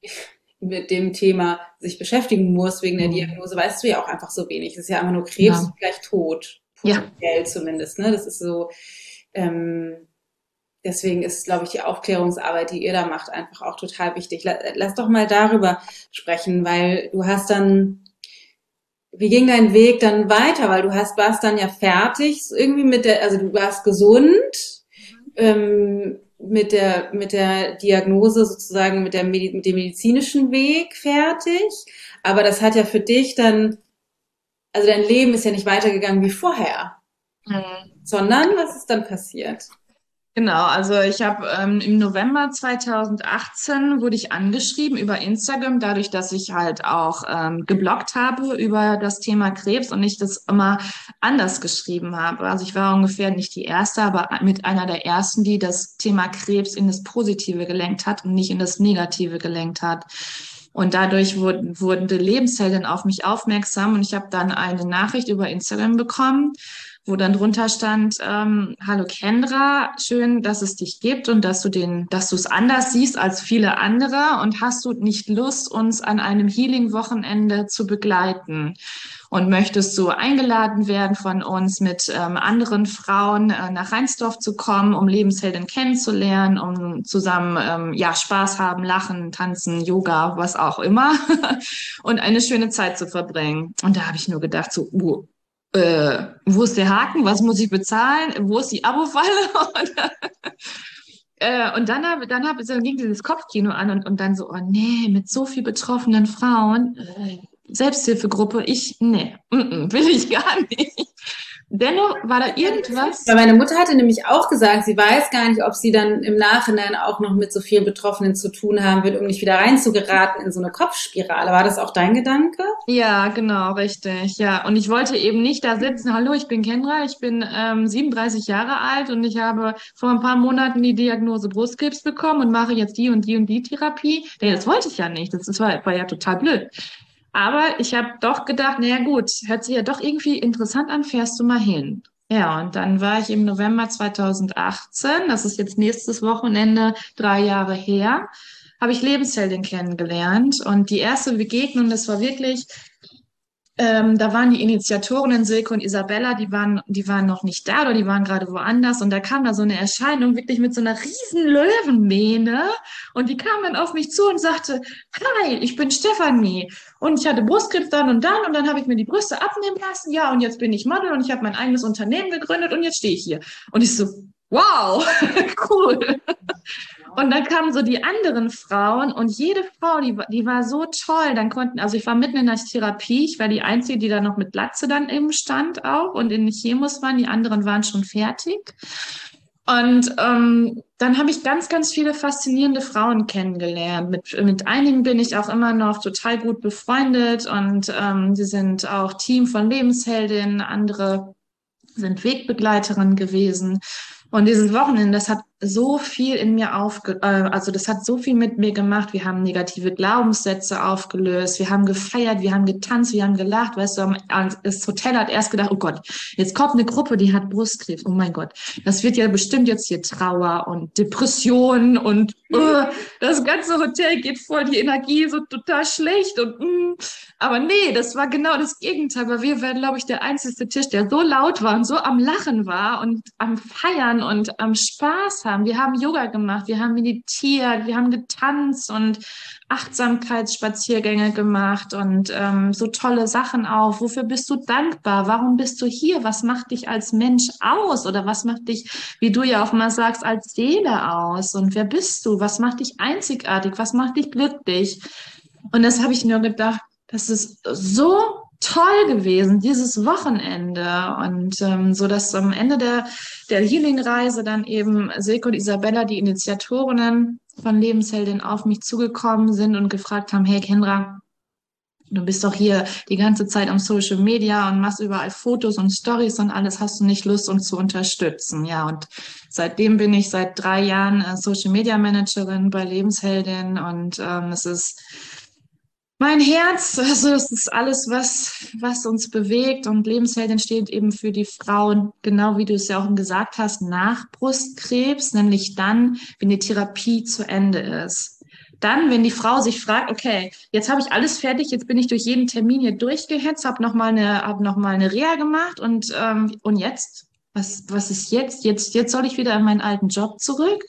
mit dem Thema sich beschäftigen muss wegen der Diagnose, weißt du ja auch einfach so wenig. Es ist ja einfach nur Krebs ja. gleich tot, potenziell ja. zumindest, ne, das ist so, ähm, deswegen ist, glaube ich, die Aufklärungsarbeit, die ihr da macht, einfach auch total wichtig. Lass doch mal darüber sprechen, weil du hast dann, wie ging dein Weg dann weiter? Weil du hast, warst dann ja fertig, irgendwie mit der, also du warst gesund, mhm. ähm, mit der, mit der Diagnose sozusagen, mit der, Medi- mit dem medizinischen Weg fertig. Aber das hat ja für dich dann, also dein Leben ist ja nicht weitergegangen wie vorher. Mhm. Sondern, was ist dann passiert? Genau, also ich habe ähm, im November zweitausendachtzehn wurde ich angeschrieben über Instagram, dadurch, dass ich halt auch ähm, gebloggt habe über das Thema Krebs und ich das immer anders geschrieben habe. Also ich war ungefähr nicht die Erste, aber mit einer der Ersten, die das Thema Krebs in das Positive gelenkt hat und nicht in das Negative gelenkt hat. Und dadurch wurden, wurden die Lebenshelden auf mich aufmerksam und ich habe dann eine Nachricht über Instagram bekommen, wo dann drunter stand, ähm, hallo Kendra, schön, dass es dich gibt und dass du den, dass du es anders siehst als viele andere und hast du nicht Lust, uns an einem Healing-Wochenende zu begleiten? Und möchtest du eingeladen werden von uns, mit ähm, anderen Frauen äh, nach Reinsdorf zu kommen, um Lebenshelden kennenzulernen, um zusammen ähm, ja Spaß haben, lachen, tanzen, Yoga, was auch immer und eine schöne Zeit zu verbringen? Und da habe ich nur gedacht, so, uh, Äh, wo ist der Haken? Was muss ich bezahlen? Wo ist die Abo-Falle? und, äh, und dann, hab, dann, hab, dann ging dieses Kopfkino an und, und dann so, oh nee, mit so viel betroffenen Frauen, äh, Selbsthilfegruppe, ich, nee, mm -mm, will ich gar nicht. Dennoch war da irgendwas. Weil meine Mutter hatte nämlich auch gesagt, sie weiß gar nicht, ob sie dann im Nachhinein auch noch mit so vielen Betroffenen zu tun haben wird, um nicht wieder reinzugeraten in so eine Kopfspirale. War das auch dein Gedanke? Ja, genau, richtig. Ja, und ich wollte eben nicht da sitzen, hallo, ich bin Kendra, ich bin ähm, siebenunddreißig Jahre alt und ich habe vor ein paar Monaten die Diagnose Brustkrebs bekommen und mache jetzt die und die und die Therapie. Nee, das wollte ich ja nicht. Das, das war, war ja total blöd. Aber ich habe doch gedacht, naja gut, hört sich ja doch irgendwie interessant an, fährst du mal hin. Ja, und dann war ich im November zweitausendachtzehn, das ist jetzt nächstes Wochenende, drei Jahre her, habe ich Lebensheldin kennengelernt. Und die erste Begegnung, das war wirklich, ähm, da waren die Initiatorinnen Silke und Isabella, die waren, die waren noch nicht da oder die waren gerade woanders. Und da kam da so eine Erscheinung wirklich mit so einer riesen Löwenmähne. Und die kam dann auf mich zu und sagte, hi, ich bin Stefanie. Und ich hatte Brustkrebs dann und dann. Und dann habe ich mir die Brüste abnehmen lassen. Ja, und jetzt bin ich Model und ich habe mein eigenes Unternehmen gegründet und jetzt stehe ich hier. Und ich so, wow, cool. Und dann kamen so die anderen Frauen und jede Frau, die, war- die war so toll. Dann konnten, also ich war mitten in der Therapie, ich war die Einzige, die da noch mit Glatze dann eben stand auch und in den Chemos waren, die anderen waren schon fertig. Und ähm, dann habe ich ganz, ganz viele faszinierende Frauen kennengelernt. Mit, mit einigen bin ich auch immer noch total gut befreundet und ähm, sie sind auch Team von Lebensheldinnen, andere sind Wegbegleiterin gewesen. Und dieses Wochenende, das hat so viel in mir aufge, äh, also das hat so viel mit mir gemacht. Wir haben negative Glaubenssätze aufgelöst, wir haben gefeiert, wir haben getanzt, wir haben gelacht. Weißt du, das Hotel hat erst gedacht, oh Gott, jetzt kommt eine Gruppe, die hat Brustkrebs. Oh mein Gott, das wird ja bestimmt jetzt hier Trauer und Depression und uh, das ganze Hotel geht voll, die Energie so total schlecht und mm. Aber nee, das war genau das Gegenteil, weil wir waren, glaube ich, der einzige Tisch, der so laut war und so am Lachen war und am Feiern und am Spaß haben. Wir haben Yoga gemacht, wir haben meditiert, wir haben getanzt und Achtsamkeitsspaziergänge gemacht und ähm, so tolle Sachen auch. Wofür bist du dankbar? Warum bist du hier? Was macht dich als Mensch aus? Oder was macht dich, wie du ja auch mal sagst, als Seele aus? Und wer bist du? Was macht dich einzigartig? Was macht dich glücklich? Und das habe ich mir gedacht, das ist so toll gewesen, dieses Wochenende. Und ähm, so, dass am Ende der, der Healing-Reise dann eben Silke und Isabella, die Initiatorinnen von Lebensheldin, auf mich zugekommen sind und gefragt haben, hey Kendra, du bist doch hier die ganze Zeit am Social Media und machst überall Fotos und Stories und alles. Hast du nicht Lust, uns zu unterstützen? Ja, und seitdem bin ich seit drei Jahren äh, Social Media Managerin bei Lebensheldin und ähm, es ist mein Herz, also das ist alles, was, was uns bewegt und Lebensheldin steht eben für die Frauen, genau wie du es ja auch gesagt hast, nach Brustkrebs, nämlich dann, wenn die Therapie zu Ende ist. Dann, wenn die Frau sich fragt, okay, jetzt habe ich alles fertig, jetzt bin ich durch jeden Termin hier durchgehetzt, habe noch mal eine, hab noch mal eine Reha gemacht und ähm, und jetzt, was was ist jetzt? Jetzt jetzt soll ich wieder in meinen alten Job zurück?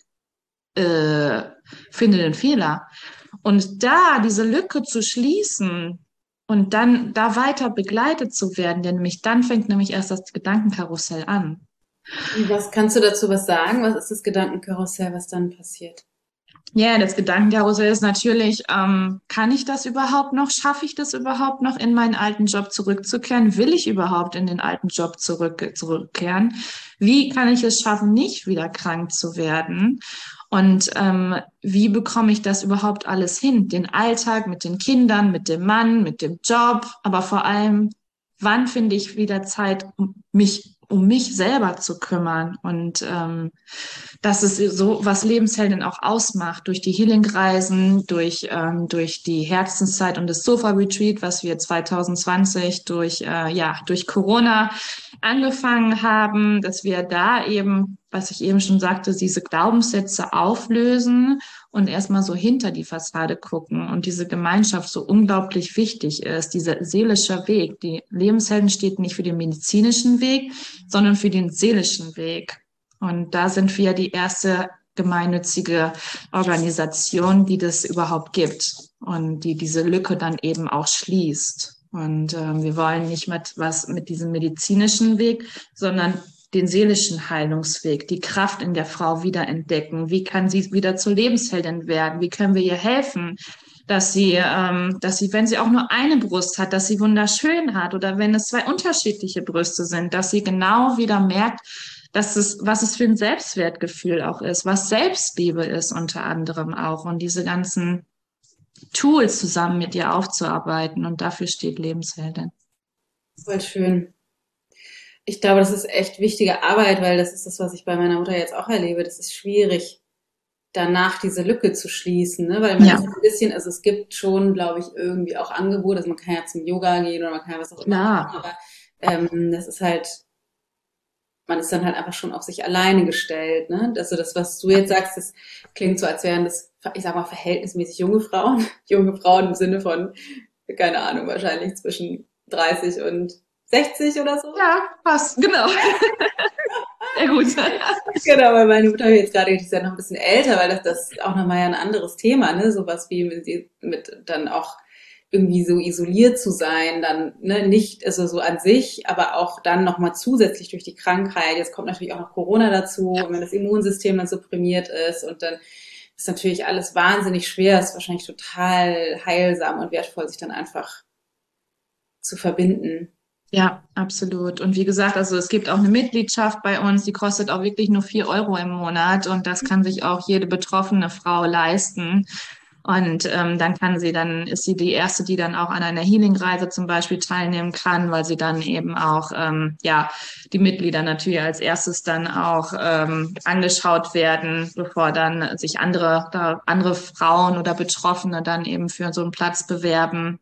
Äh, finde den Fehler. Und da diese Lücke zu schließen und dann da weiter begleitet zu werden, denn nämlich dann fängt nämlich erst das Gedankenkarussell an. Was kannst du dazu was sagen? Was ist das Gedankenkarussell, was dann passiert? Ja, das Gedankenkarussell ist natürlich, ähm, kann ich das überhaupt noch? Schaffe ich das überhaupt noch, in meinen alten Job zurückzukehren? Will ich überhaupt in den alten Job zurück, zurückkehren? Wie kann ich es schaffen, nicht wieder krank zu werden? Und ähm, wie bekomme ich das überhaupt alles hin? Den Alltag mit den Kindern, mit dem Mann, mit dem Job, aber vor allem, wann finde ich wieder Zeit, um mich um mich selber zu kümmern? Und ähm, das ist so, was Lebensheldin auch ausmacht, durch die Healing-Reisen, durch, ähm, durch die Herzenszeit und das Sofa-Retreat, was wir zwanzig zwanzig durch, äh, ja, durch Corona angefangen haben, dass wir da eben, was ich eben schon sagte, diese Glaubenssätze auflösen und erstmal so hinter die Fassade gucken und diese Gemeinschaft so unglaublich wichtig ist, dieser seelische Weg. Die Lebenshelden steht nicht für den medizinischen Weg, sondern für den seelischen Weg. Und da sind wir die erste gemeinnützige Organisation, die das überhaupt gibt und die diese Lücke dann eben auch schließt. Und äh, wir wollen nicht mit was mit diesem medizinischen Weg, sondern den seelischen Heilungsweg, die Kraft in der Frau wiederentdecken. Wie kann sie wieder zur Lebensheldin werden? Wie können wir ihr helfen, dass sie, ähm, dass sie, wenn sie auch nur eine Brust hat, dass sie wunderschön hat, oder wenn es zwei unterschiedliche Brüste sind, dass sie genau wieder merkt, dass es, was es für ein Selbstwertgefühl auch ist, was Selbstliebe ist unter anderem auch, und diese ganzen Tools zusammen mit ihr aufzuarbeiten. Und dafür steht Lebensheldin. Voll schön. Ich glaube, das ist echt wichtige Arbeit, weil das ist das, was ich bei meiner Mutter jetzt auch erlebe. Das ist schwierig, danach diese Lücke zu schließen, ne? Weil man Ja, ist ein bisschen, also es gibt schon, glaube ich, irgendwie auch Angebote, also man kann ja zum Yoga gehen oder man kann ja was auch immer machen, klar. aber ähm, das ist halt, man ist dann halt einfach schon auf sich alleine gestellt, ne? Also das, was du jetzt sagst, das klingt so, als wären das, ich sag mal, verhältnismäßig junge Frauen, junge Frauen im Sinne von, keine Ahnung, wahrscheinlich zwischen dreißig und sechzig oder so. Ja, passt, genau. Sehr gut. Genau, weil meine Mutter jetzt gerade, die ist ja noch ein bisschen älter, weil das, das ist auch nochmal ja ein anderes Thema, ne? Sowas wie mit, mit dann auch irgendwie so isoliert zu sein, dann ne, nicht, also so an sich, aber auch dann nochmal zusätzlich durch die Krankheit. Jetzt kommt natürlich auch noch Corona dazu, und wenn das Immunsystem dann supprimiert ist, und dann ist natürlich alles wahnsinnig schwer, ist wahrscheinlich total heilsam und wertvoll, sich dann einfach zu verbinden. Ja, absolut. Und wie gesagt, also es gibt auch eine Mitgliedschaft bei uns, die kostet auch wirklich nur vier Euro im Monat, und das kann sich auch jede betroffene Frau leisten. Und ähm, dann kann sie, dann ist sie die erste, die dann auch an einer Healing-Reise zum Beispiel teilnehmen kann, weil sie dann eben auch, ähm, ja, die Mitglieder natürlich als erstes dann auch ähm, angeschaut werden, bevor dann sich andere, da andere Frauen oder Betroffene dann eben für so einen Platz bewerben.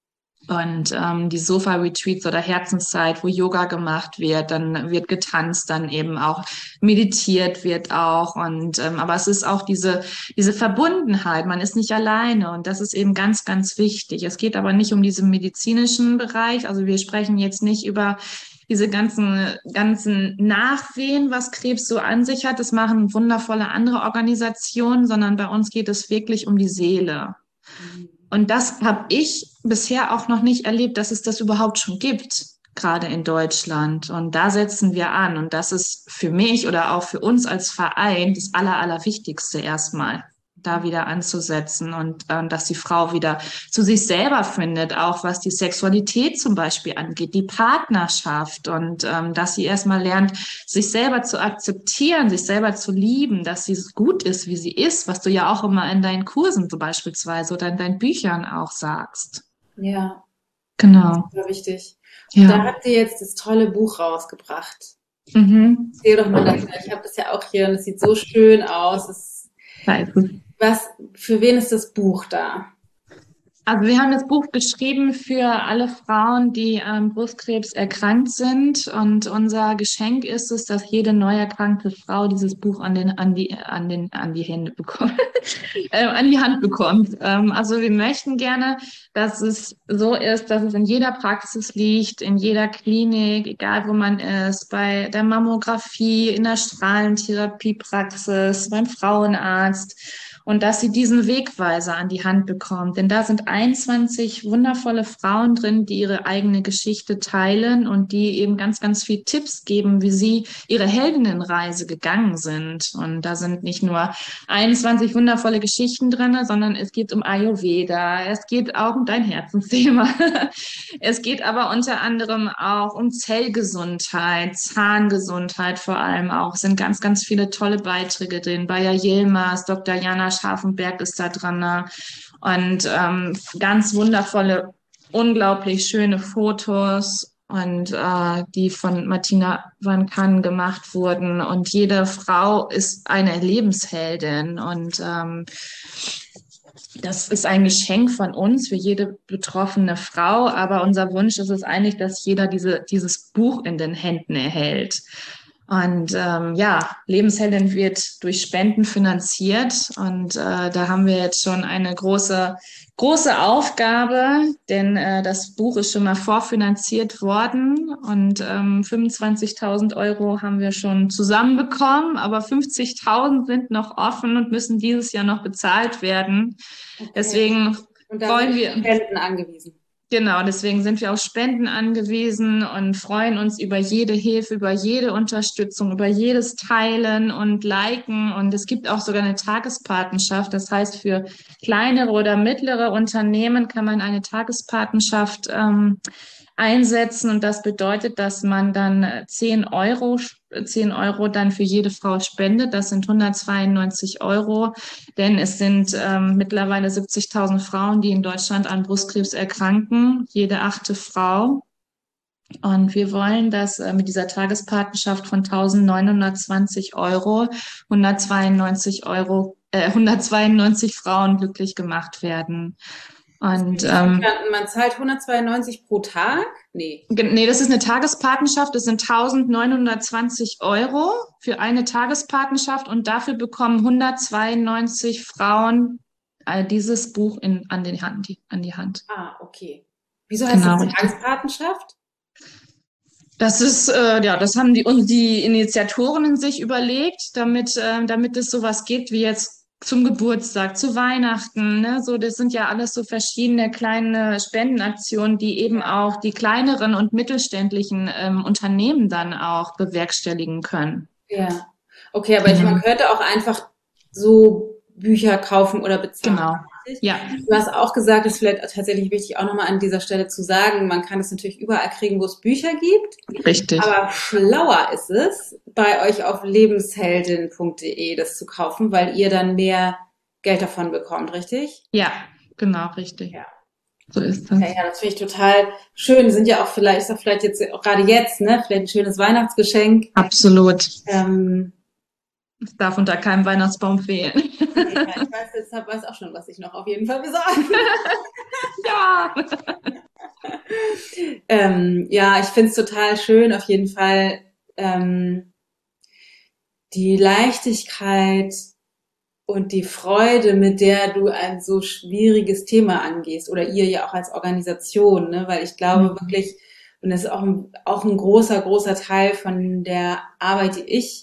Und ähm, die Sofa-Retreats oder Herzenszeit, wo Yoga gemacht wird, dann wird getanzt, dann eben auch meditiert wird auch. Und ähm, aber es ist auch diese diese Verbundenheit. Man ist nicht alleine, und das ist eben ganz ganz wichtig. Es geht aber nicht um diesen medizinischen Bereich. Also wir sprechen jetzt nicht über diese ganzen ganzen Nachwehen, was Krebs so an sich hat. Das machen wundervolle andere Organisationen, sondern bei uns geht es wirklich um die Seele. Und das habe ich bisher auch noch nicht erlebt, dass es das überhaupt schon gibt, gerade in Deutschland. Und da setzen wir an. Und das ist für mich oder auch für uns als Verein das Aller, Allerwichtigste erstmal, da wieder anzusetzen, und ähm, dass die Frau wieder zu sich selber findet, auch was die Sexualität zum Beispiel angeht, die Partnerschaft, und ähm, dass sie erstmal lernt, sich selber zu akzeptieren, sich selber zu lieben, dass sie gut ist, wie sie ist, was du ja auch immer in deinen Kursen so beispielsweise oder in deinen Büchern auch sagst. Ja, Genau. super wichtig. Ja. Da habt ihr jetzt das tolle Buch rausgebracht. Mhm. Erzähl doch mal davon. Ich habe das ja auch hier, und es sieht so schön aus. Es, was, für wen ist das Buch da? Also wir haben das Buch geschrieben für alle Frauen, die an Brustkrebs erkrankt sind. Und unser Geschenk ist es, dass jede neu erkrankte Frau dieses Buch an den, an die, an den, an die Hände bekommt, äh, an die Hand bekommt. Ähm, also wir möchten gerne, dass es so ist, dass es in jeder Praxis liegt, in jeder Klinik, egal wo man ist, bei der Mammographie, in der Strahlentherapiepraxis, beim Frauenarzt. Und dass sie diesen Wegweiser an die Hand bekommt. Denn da sind einundzwanzig wundervolle Frauen drin, die ihre eigene Geschichte teilen und die eben ganz, ganz viel Tipps geben, wie sie ihre Heldinnenreise gegangen sind. Und da sind nicht nur einundzwanzig wundervolle Geschichten drin, sondern es geht um Ayurveda, es geht auch um dein Herzensthema. Es geht aber unter anderem auch um Zellgesundheit, Zahngesundheit vor allem auch. Es sind ganz, ganz viele tolle Beiträge drin. Bayer Yilmaz, Doktor Jana Scharfenberg ist da dran. Und ähm, ganz wundervolle, unglaublich schöne Fotos, und äh, die von Martina van Kann gemacht wurden. Und jede Frau ist eine Lebensheldin. Und ähm, das ist ein Geschenk von uns für jede betroffene Frau. Aber unser Wunsch ist es eigentlich, dass jeder diese, dieses Buch in den Händen erhält. Und ähm, ja, Lebensheldin wird durch Spenden finanziert, und äh, da haben wir jetzt schon eine große große Aufgabe, denn äh, das Buch ist schon mal vorfinanziert worden, und ähm, fünfundzwanzigtausend Euro haben wir schon zusammenbekommen, aber fünfzigtausend sind noch offen und müssen dieses Jahr noch bezahlt werden. Okay. Deswegen und da wollen sind wir Spenden angewiesen. Genau, deswegen sind wir auf Spenden angewiesen und freuen uns über jede Hilfe, über jede Unterstützung, über jedes Teilen und Liken. Und es gibt auch sogar eine Tagespatenschaft. Das heißt, für kleinere oder mittlere Unternehmen kann man eine Tagespatenschaft ähm, einsetzen. Und das bedeutet, dass man dann zehn Euro, zehn Euro dann für jede Frau spendet. Das sind hundertzweiundneunzig Euro. Denn es sind ähm, mittlerweile siebzigtausend Frauen, die in Deutschland an Brustkrebs erkranken. Jede achte Frau. Und wir wollen, dass äh, mit dieser Tagespatenschaft von eintausendneunhundertzwanzig Euro hundertzweiundneunzig Euro, äh, hundertzweiundneunzig Frauen glücklich gemacht werden. Und ähm, man zahlt hundertzweiundneunzig pro Tag? Nee. Nee, das ist eine Tagespatenschaft. Das sind eintausendneunhundertzwanzig Euro für eine Tagespatenschaft, und dafür bekommen hundertzweiundneunzig Frauen äh, dieses Buch in, an, die Hand, an die Hand. Ah, okay. Wieso heißt Genau, das Tagespatenschaft? Das ist, äh, ja, das haben die, die Initiatoren sich überlegt, damit, äh, damit es sowas gibt wie jetzt zum Geburtstag, zu Weihnachten, ne? So, das sind ja alles so verschiedene kleine Spendenaktionen, die eben auch die kleineren und mittelständischen ähm, Unternehmen dann auch bewerkstelligen können. Ja. Okay, aber ich, man Genau. könnte auch einfach so Bücher kaufen oder bezahlen. Genau. Richtig? Ja, Du hast auch gesagt, das ist vielleicht tatsächlich wichtig, auch nochmal an dieser Stelle zu sagen, man kann es natürlich überall kriegen, wo es Bücher gibt. richtig. Aber schlauer ist es, bei euch auf lebensheldin punkt de das zu kaufen, weil ihr dann mehr Geld davon bekommt, richtig? Ja, genau, richtig. Ja. So ist Ja, das. ja, das finde ich total schön. Sind ja auch vielleicht, ist auch vielleicht jetzt, auch gerade jetzt, ne, vielleicht ein schönes Weihnachtsgeschenk. Absolut. Ähm, Es darf unter keinem Weihnachtsbaum fehlen. ja, ich weiß, deshalb weiß auch schon, was ich noch auf jeden Fall besorge. Ja. Ähm, ja, ich finde es total schön, auf jeden Fall, ähm, die Leichtigkeit und die Freude, mit der du ein so schwieriges Thema angehst, oder ihr ja auch als Organisation, ne? Weil ich glaube Mhm. wirklich, und das ist auch ein, auch ein großer, großer Teil von der Arbeit, die ich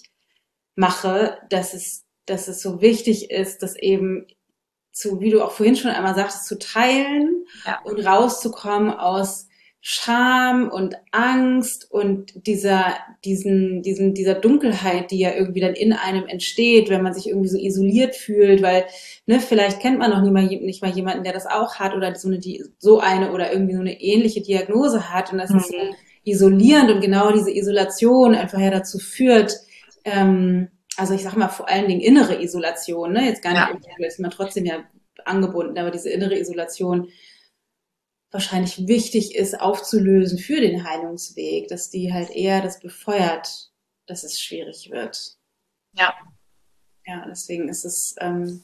mache, dass es, dass es so wichtig ist, dass eben zu, wie du auch vorhin schon einmal sagtest, zu teilen Ja. und rauszukommen aus Scham und Angst und dieser, diesen, diesen, dieser Dunkelheit, die ja irgendwie dann in einem entsteht, wenn man sich irgendwie so isoliert fühlt, weil, ne, vielleicht kennt man noch nie mal, nicht mal jemanden, der das auch hat oder so eine, die, so eine oder irgendwie so eine ähnliche Diagnose hat, und das ist so Mhm. isolierend, und genau diese Isolation einfach ja dazu führt, ähm, also ich sag mal vor allen Dingen innere Isolation, ne? Jetzt gar nicht, Ja. ist man trotzdem ja angebunden, aber diese innere Isolation wahrscheinlich wichtig ist aufzulösen für den Heilungsweg, dass die halt eher das befeuert, dass es schwierig wird. Ja. Ja, deswegen ist es ähm,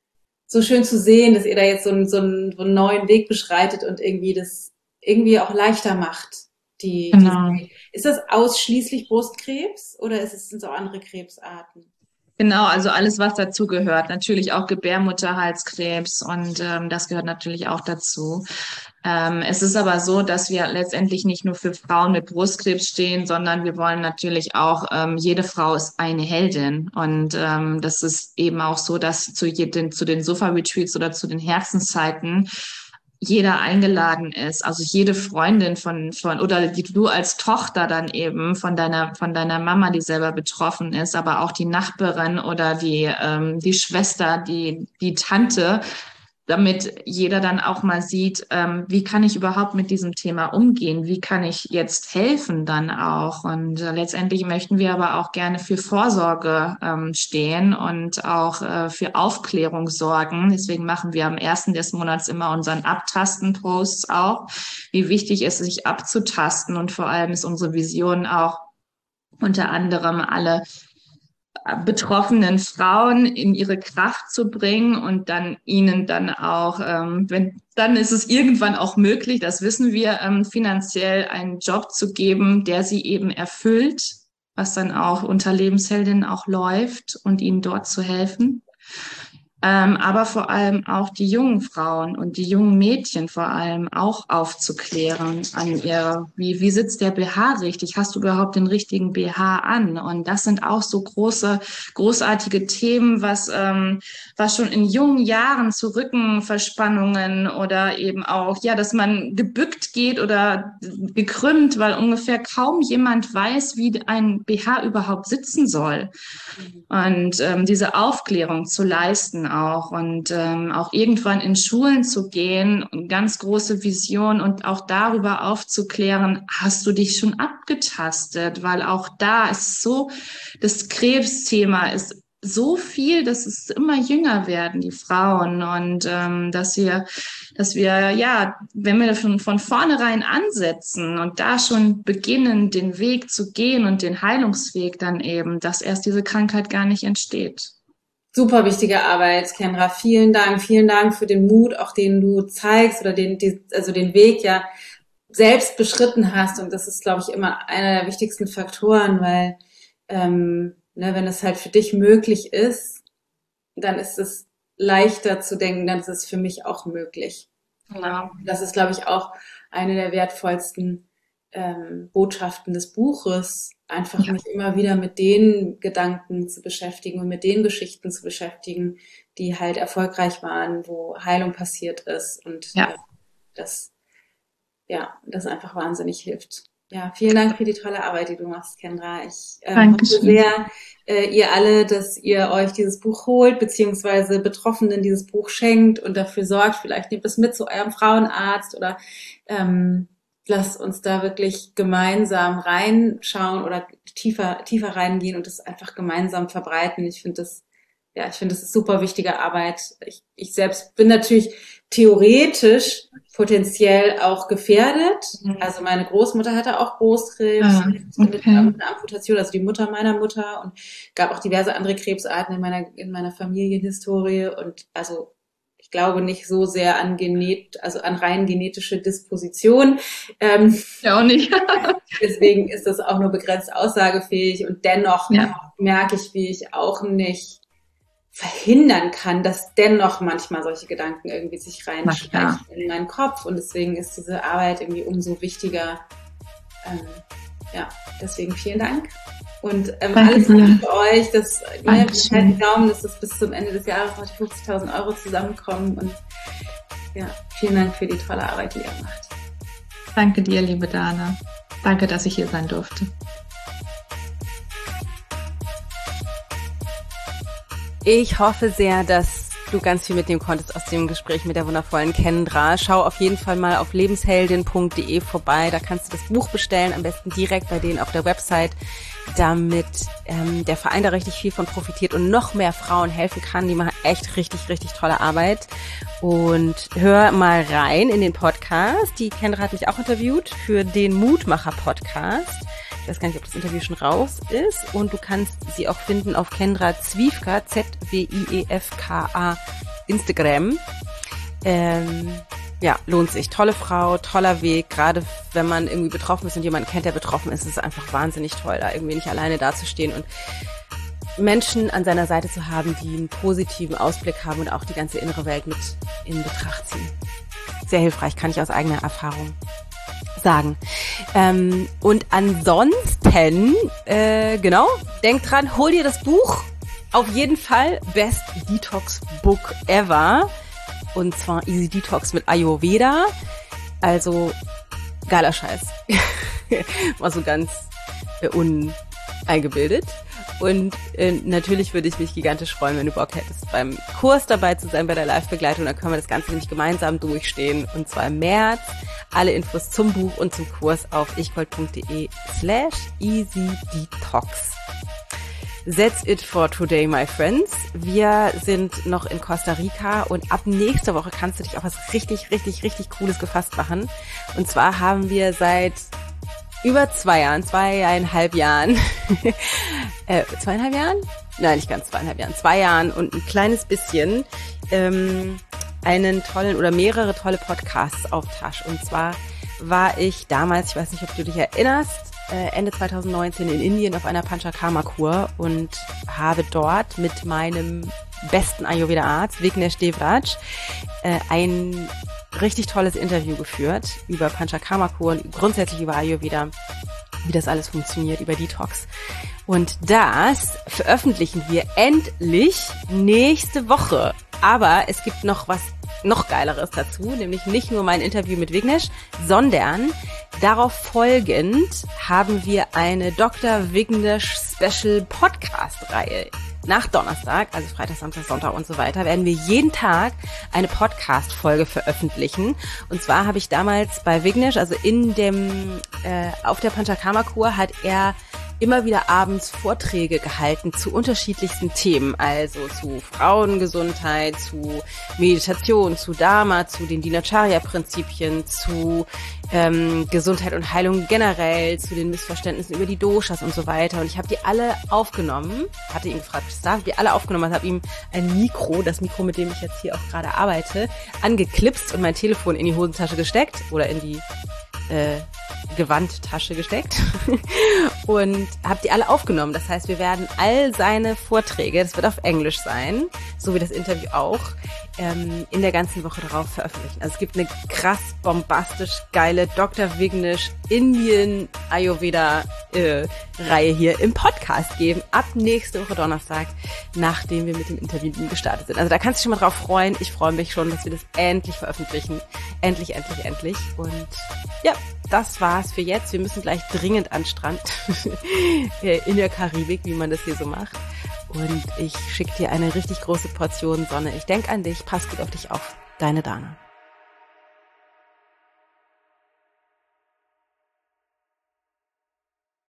so schön zu sehen, dass ihr da jetzt so einen, so einen, so einen neuen Weg beschreitet und irgendwie das irgendwie auch leichter macht. Die, die, Genau. ist das ausschließlich Brustkrebs oder ist es, sind es auch andere Krebsarten? Genau, also alles, was dazu gehört. Natürlich auch Gebärmutterhalskrebs und ähm, das gehört natürlich auch dazu. Ähm, es ist aber so, dass wir letztendlich nicht nur für Frauen mit Brustkrebs stehen, sondern wir wollen natürlich auch, ähm, jede Frau ist eine Heldin. Und ähm, das ist eben auch so, dass zu, jeden, zu den Sofa-Retreats oder zu den Herzenszeiten jeder eingeladen ist, also jede Freundin von, von, oder die du als Tochter dann eben von deiner, von deiner Mama, die selber betroffen ist, aber auch die Nachbarin oder die, ähm, die Schwester, die, die Tante, damit jeder dann auch mal sieht, ähm, wie kann ich überhaupt mit diesem Thema umgehen? Wie kann ich jetzt helfen dann auch? Und äh, letztendlich möchten wir aber auch gerne für Vorsorge ähm, stehen und auch äh, für Aufklärung sorgen. Deswegen machen wir am ersten des Monats immer unseren Abtasten-Posts auch, wie wichtig es ist, sich abzutasten. Und vor allem ist unsere Vision auch unter anderem alle betroffenen Frauen in ihre Kraft zu bringen und dann ihnen dann auch, ähm, wenn dann ist es irgendwann auch möglich, das wissen wir, ähm, finanziell einen Job zu geben, der sie eben erfüllt, was dann auch unter Lebensheldinnen auch läuft und ihnen dort zu helfen. Ähm, aber vor allem auch die jungen Frauen und die jungen Mädchen vor allem auch aufzuklären an ihr, wie, wie sitzt der B H richtig? Hast du überhaupt den richtigen B H an? Und das sind auch so große, großartige Themen, was, ähm, was schon in jungen Jahren zu Rückenverspannungen oder eben auch, ja, dass man gebückt geht oder gekrümmt, weil ungefähr kaum jemand weiß, wie ein B H überhaupt sitzen soll. Und ähm, diese Aufklärung zu leisten auch und ähm, auch irgendwann in Schulen zu gehen, ganz große Vision und auch darüber aufzuklären, hast du dich schon abgetastet? Weil auch da ist so, das Krebsthema ist so viel, dass es immer jünger werden, die Frauen, und ähm, dass wir, dass wir, ja, wenn wir schon von vornherein ansetzen und da schon beginnen, den Weg zu gehen und den Heilungsweg dann eben, dass erst diese Krankheit gar nicht entsteht. Super wichtige Arbeit, Kendra. Vielen Dank. Vielen Dank für den Mut, auch den du zeigst oder den, die, also den Weg ja selbst beschritten hast. Und das ist, glaube ich, immer einer der wichtigsten Faktoren, weil, ähm, ne, wenn es halt für dich möglich ist, dann ist es leichter zu denken, dann ist es für mich auch möglich. Genau. Das ist, glaube ich, auch eine der wertvollsten ähm, Botschaften des Buches, einfach Ja. mich immer wieder mit den Gedanken zu beschäftigen und mit den Geschichten zu beschäftigen, die halt erfolgreich waren, wo Heilung passiert ist und Ja. äh, das, ja, das einfach wahnsinnig hilft. Ja, vielen Dank für die tolle Arbeit, die du machst, Kendra. Ich äh, hoffe Dankeschön. sehr, äh, ihr alle, dass ihr euch dieses Buch holt, beziehungsweise Betroffenen dieses Buch schenkt und dafür sorgt, vielleicht nehmt es mit zu eurem Frauenarzt oder ähm, lasst uns da wirklich gemeinsam reinschauen oder tiefer, tiefer reingehen und das einfach gemeinsam verbreiten. Ich finde das, ja, ich finde das ist super wichtige Arbeit. Ich, ich selbst bin natürlich theoretisch potenziell auch gefährdet. Also meine Großmutter hatte auch Brustkrebs Ah, mit okay. einer Amputation, also die Mutter meiner Mutter, und gab auch diverse andere Krebsarten in meiner in meiner Familienhistorie, und also ich glaube nicht so sehr an genet, also an rein genetische Disposition. Ähm, Ja, auch nicht. deswegen ist das auch nur begrenzt aussagefähig, und dennoch Ja. merke ich, wie ich auch nicht verhindern kann, dass dennoch manchmal solche Gedanken irgendwie sich Na reinschleichen klar. in meinen Kopf, und deswegen ist diese Arbeit irgendwie umso wichtiger. Ähm, ja, deswegen vielen Dank. Und ähm, Danke alles Gute dir. für euch, dass ne, Dankeschön. wir halten Daumen, dass das bis zum Ende des Jahres noch die fünfzigtausend Euro zusammenkommen, und ja, vielen Dank für die tolle Arbeit, die ihr macht. Danke dir, liebe Dana. Danke, dass ich hier sein durfte. Ich hoffe sehr, dass du ganz viel mitnehmen konntest aus dem Gespräch mit der wundervollen Kendra. Schau auf jeden Fall mal auf lebensheldin punkt de vorbei. Da kannst du das Buch bestellen, am besten direkt bei denen auf der Website, damit ähm, der Verein da richtig viel von profitiert und noch mehr Frauen helfen kann. Die machen echt richtig, richtig tolle Arbeit. Und hör mal rein in den Podcast. Die Kendra hat mich auch interviewt für den Mutmacher-Podcast. Ich weiß gar nicht, ob das Interview schon raus ist. Und du kannst sie auch finden auf Kendra Zwiefka, Z W I E F K A, Instagram. Ähm, ja, lohnt sich. Tolle Frau, toller Weg. Gerade wenn man irgendwie betroffen ist und jemanden kennt, der betroffen ist, ist es einfach wahnsinnig toll, da irgendwie nicht alleine dazustehen und Menschen an seiner Seite zu haben, die einen positiven Ausblick haben und auch die ganze innere Welt mit in Betracht ziehen. Sehr hilfreich, kann ich aus eigener Erfahrung sagen. Ähm, und ansonsten, äh, genau, denk dran, hol dir das Buch. Auf jeden Fall Best Detox Book Ever. Und zwar Easy Detox mit Ayurveda. Also, geiler Scheiß. War so ganz äh, uneingebildet. Und äh, natürlich würde ich mich gigantisch freuen, wenn du Bock hättest, beim Kurs dabei zu sein, bei der Live-Begleitung. Dann können wir das Ganze nämlich gemeinsam durchstehen. Und zwar im März. Alle Infos zum Buch und zum Kurs auf ichgold punkt de slash easy detox. That's it for today, my friends. Wir sind noch in Costa Rica und ab nächster Woche kannst du dich auf was richtig, richtig, richtig Cooles gefasst machen. Und zwar haben wir seit über zwei Jahren, zweieinhalb Jahren, äh, zweieinhalb Jahren? Nein, nicht ganz zweieinhalb Jahren, zwei Jahren und ein kleines bisschen, ähm, einen tollen oder mehrere tolle Podcasts auf Tasch. Und zwar war ich damals, ich weiß nicht, ob du dich erinnerst, Ende zwanzig neunzehn in Indien auf einer Panchakarma-Kur und habe dort mit meinem besten Ayurveda-Arzt, Vignesh Devraj, ein richtig tolles Interview geführt über Panchakarma-Kur und grundsätzlich über Ayurveda, wie das alles funktioniert, über Detox. Und das veröffentlichen wir endlich nächste Woche. Aber es gibt noch was noch Geileres dazu, nämlich nicht nur mein Interview mit Vignesh, sondern darauf folgend haben wir eine Doktor Vignesh Special Podcast Reihe. Nach Donnerstag, also Freitag, Samstag, Sonntag und so weiter, werden wir jeden Tag eine Podcast-Folge veröffentlichen. Und zwar habe ich damals bei Vignesh, also in dem, äh, auf der Panchakarma-Kur hat er immer wieder abends Vorträge gehalten zu unterschiedlichsten Themen, also zu Frauengesundheit, zu Meditation, zu Dharma, zu den Dinacharya-Prinzipien, zu ähm, Gesundheit und Heilung generell, zu den Missverständnissen über die Doshas und so weiter. Und ich habe die alle aufgenommen, hatte ihn gefragt, was darf, die alle aufgenommen, also habe ihm ein Mikro, das Mikro, mit dem ich jetzt hier auch gerade arbeite, angeklipst und mein Telefon in die Hosentasche gesteckt oder in die äh, Gewandtasche gesteckt und habe die alle aufgenommen. Das heißt, wir werden all seine Vorträge, das wird auf Englisch sein, so wie das Interview auch, ähm, in der ganzen Woche darauf veröffentlichen. Also es gibt eine krass bombastisch geile Doktor Vignesh Indien Ayurveda äh, Reihe hier im Podcast geben, ab nächste Woche Donnerstag, nachdem wir mit dem Interview gestartet sind. Also da kannst du dich schon mal drauf freuen. Ich freue mich schon, dass wir das endlich veröffentlichen. Endlich, endlich, endlich. Und ja, das war's für jetzt. Wir müssen gleich dringend an den Strand in der Karibik, wie man das hier so macht. Und ich schicke dir eine richtig große Portion Sonne. Ich denke an dich. Pass gut auf dich auf. Deine Dana.